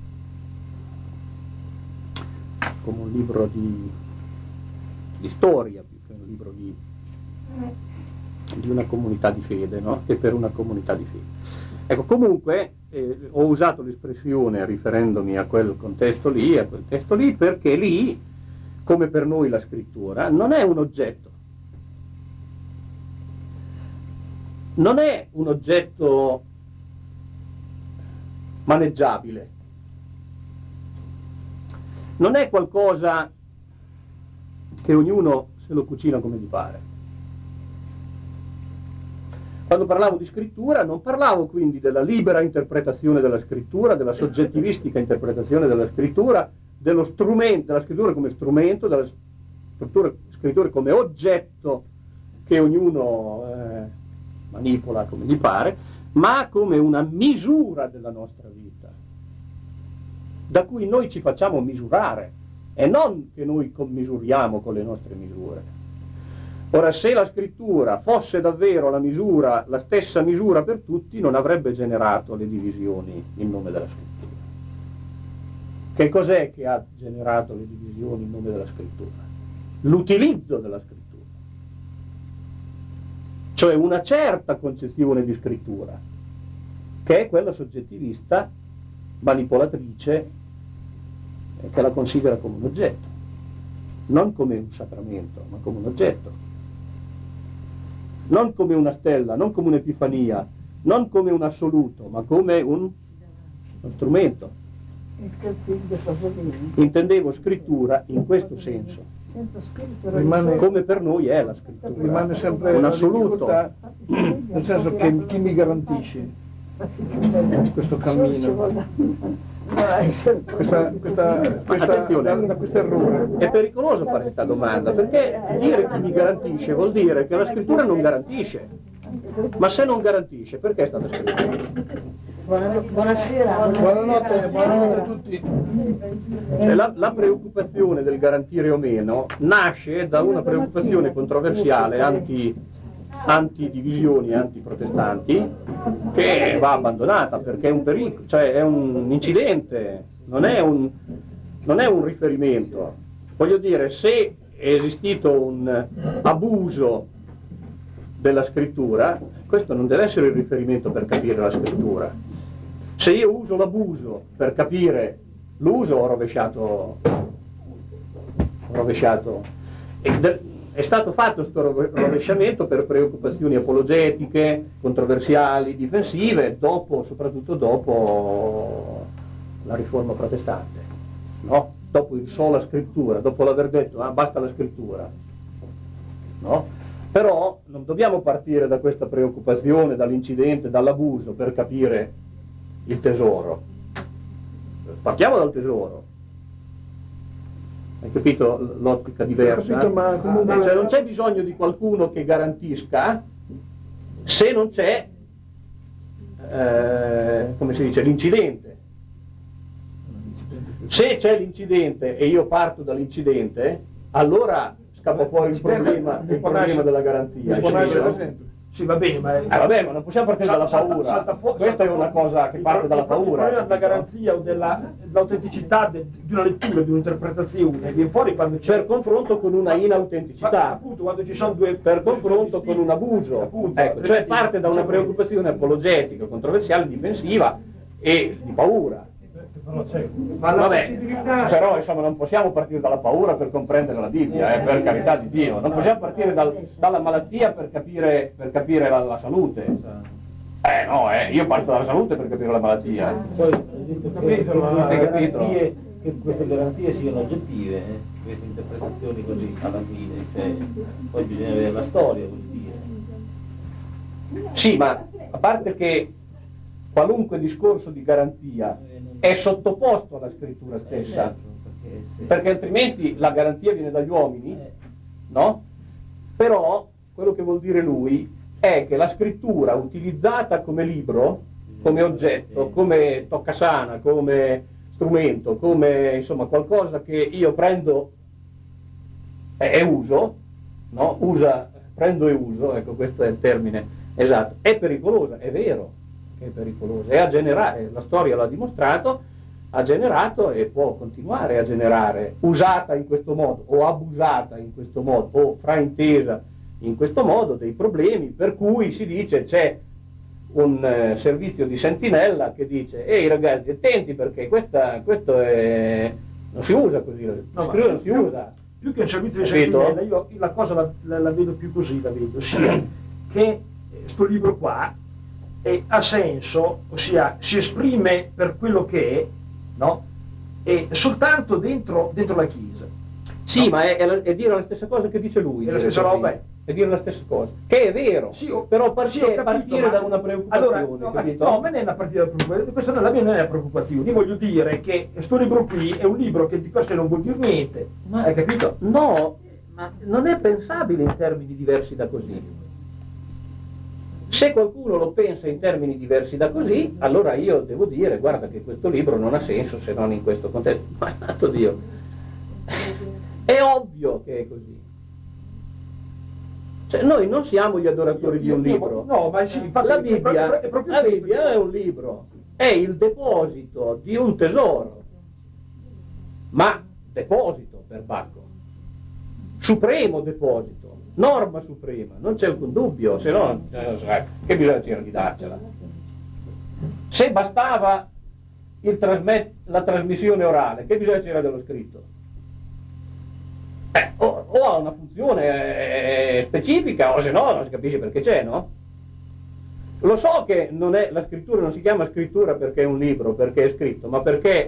come un libro di, di storia, più che un libro di, di una comunità di fede, no? E per una comunità di fede. Ecco, comunque eh, ho usato l'espressione riferendomi a quel contesto lì, a quel testo lì, perché lì, come per noi la scrittura, non è un oggetto. Non è un oggetto maneggiabile. Non è qualcosa che ognuno se lo cucina come gli pare. Quando parlavo di scrittura non parlavo quindi della libera interpretazione della scrittura, della soggettivistica interpretazione della scrittura, dello strumento, della scrittura come strumento, della scrittura, scrittura come oggetto che ognuno eh, manipola come gli pare, ma come una misura della nostra vita, da cui noi ci facciamo misurare, e non che noi commisuriamo con le nostre misure. Ora, se la scrittura fosse davvero la misura, la stessa misura per tutti, non avrebbe generato le divisioni in nome della scrittura. Che cos'è che ha generato le divisioni in nome della scrittura? L'utilizzo della scrittura. Cioè una certa concezione di scrittura, che è quella soggettivista, manipolatrice, eh, che la considera come un oggetto, non come un sacramento, ma come un oggetto. Non come una stella, non come un'epifania, non come un assoluto, ma come un, uno strumento. Intendevo scrittura in questo senso, Rimane, come per noi è la scrittura, rimane sempre un la assoluto. difficoltà, nel senso che chi mi garantisce questo cammino? Questa, questa, questa, Attenzione, da, da questo errore. è pericoloso fare questa domanda, perché dire chi mi garantisce vuol dire che la scrittura non garantisce. Ma se non garantisce, perché è stata scritta? Buonasera. Buonanotte, buonanotte a tutti. E la, la preoccupazione del garantire o meno nasce da una preoccupazione controversiale anti, antidivisioni, antiprotestanti, che va abbandonata perché è un pericolo, cioè è un incidente, non è un, non è un riferimento. Voglio dire, se è esistito un abuso della scrittura, questo non deve essere il riferimento per capire la scrittura. Se io uso l'abuso per capire l'uso, ho rovesciato, ho rovesciato. E de, è stato fatto questo rovesciamento per preoccupazioni apologetiche, controversiali, difensive, dopo, soprattutto dopo la riforma protestante, no? Dopo il sola scrittura, dopo l'aver detto ah, basta la scrittura, no? Però non dobbiamo partire da questa preoccupazione, dall'incidente, dall'abuso per capire il tesoro. Partiamo dal tesoro. Hai capito l'ottica diversa? Capito, ma comunque... Cioè non c'è bisogno di qualcuno che garantisca se non c'è, eh, come si dice, l'incidente. Se c'è l'incidente e io parto dall'incidente, allora scappa fuori il problema, il problema della garanzia. Sì, va bene, ma... Eh, vabbè, ma non possiamo partire dalla paura. Salta, salta Questa è una cosa che parte dalla paura. Il problema della garanzia o dell'autenticità de, di una lettura, di un'interpretazione, viene fuori quando c'è... Per confronto con una inautenticità. Ma, appunto, quando ci sono due... Per confronto con un abuso. Appunto, ecco, cioè parte da una preoccupazione apologetica, controversiale, difensiva e di paura. Ma vabbè, però insomma non possiamo partire dalla paura per comprendere la Bibbia, eh, per carità di Dio, non possiamo partire dal, dalla malattia per capire, per capire la, la salute. Eh no, eh, io parto dalla salute per capire la malattia. Poi ho detto che, capito, queste garanzie, che queste garanzie siano oggettive, eh, queste interpretazioni così alla fine, cioè, poi bisogna vedere la storia, vuol dire. Sì, ma a parte che qualunque discorso di garanzia è sottoposto alla scrittura stessa, perché altrimenti la garanzia viene dagli uomini, no? Però quello che vuol dire lui è che la scrittura utilizzata come libro, come oggetto, come toccasana, come strumento, come insomma qualcosa che io prendo e, e uso, no? Usa, prendo e uso, ecco questo è il termine esatto, è pericolosa, è vero che è pericolosa, e ha generato, la storia l'ha dimostrato, ha generato e può continuare a generare, usata in questo modo o abusata in questo modo o fraintesa in questo modo, dei problemi per cui si dice c'è un eh, servizio di sentinella che dice ehi ragazzi attenti perché questa, questo è, non si usa così, la No, scrittura non si più, usa. Più che un servizio di Capito? sentinella, io la cosa la, la, la vedo più così, la vedo, ossia che sto libro qua eh, ha senso, ossia si esprime per quello che è, no? E soltanto dentro, dentro la Chiesa. Sì, no? ma è, è, la, è dire la stessa cosa che dice lui. È la stessa così. roba, è. È dire la stessa cosa, che è vero, Sì, ho, però partire, sì, ho capito, partire ma, da una preoccupazione, allora, no, capito? no, ma non è una partita da preoccupazione, questa non, la mia non è una preoccupazione, io voglio dire che questo libro qui è un libro che di per sé non vuol dire niente, Ma, hai capito? No, ma non è pensabile in termini diversi da così. Se qualcuno lo pensa in termini diversi da così, allora io devo dire, guarda che questo libro non ha senso se non in questo contesto. Ma santo Dio, è ovvio che è così. Cioè, noi non siamo gli adoratori di un libro. No, ma sì, infatti, la Bibbia, è proprio la questo Bibbia che- è un libro, è il deposito di un tesoro, ma deposito per Bacco, supremo deposito, norma suprema, non c'è alcun dubbio, se no eh, che bisogno c'era di darcela? Se bastava il trasmet- la trasmissione orale, che bisogno c'era dello scritto? Eh, o, o ha una funzione eh, specifica o se no non si capisce perché c'è, no? Lo so che non è, la scrittura non si chiama scrittura perché è un libro, perché è scritto, ma perché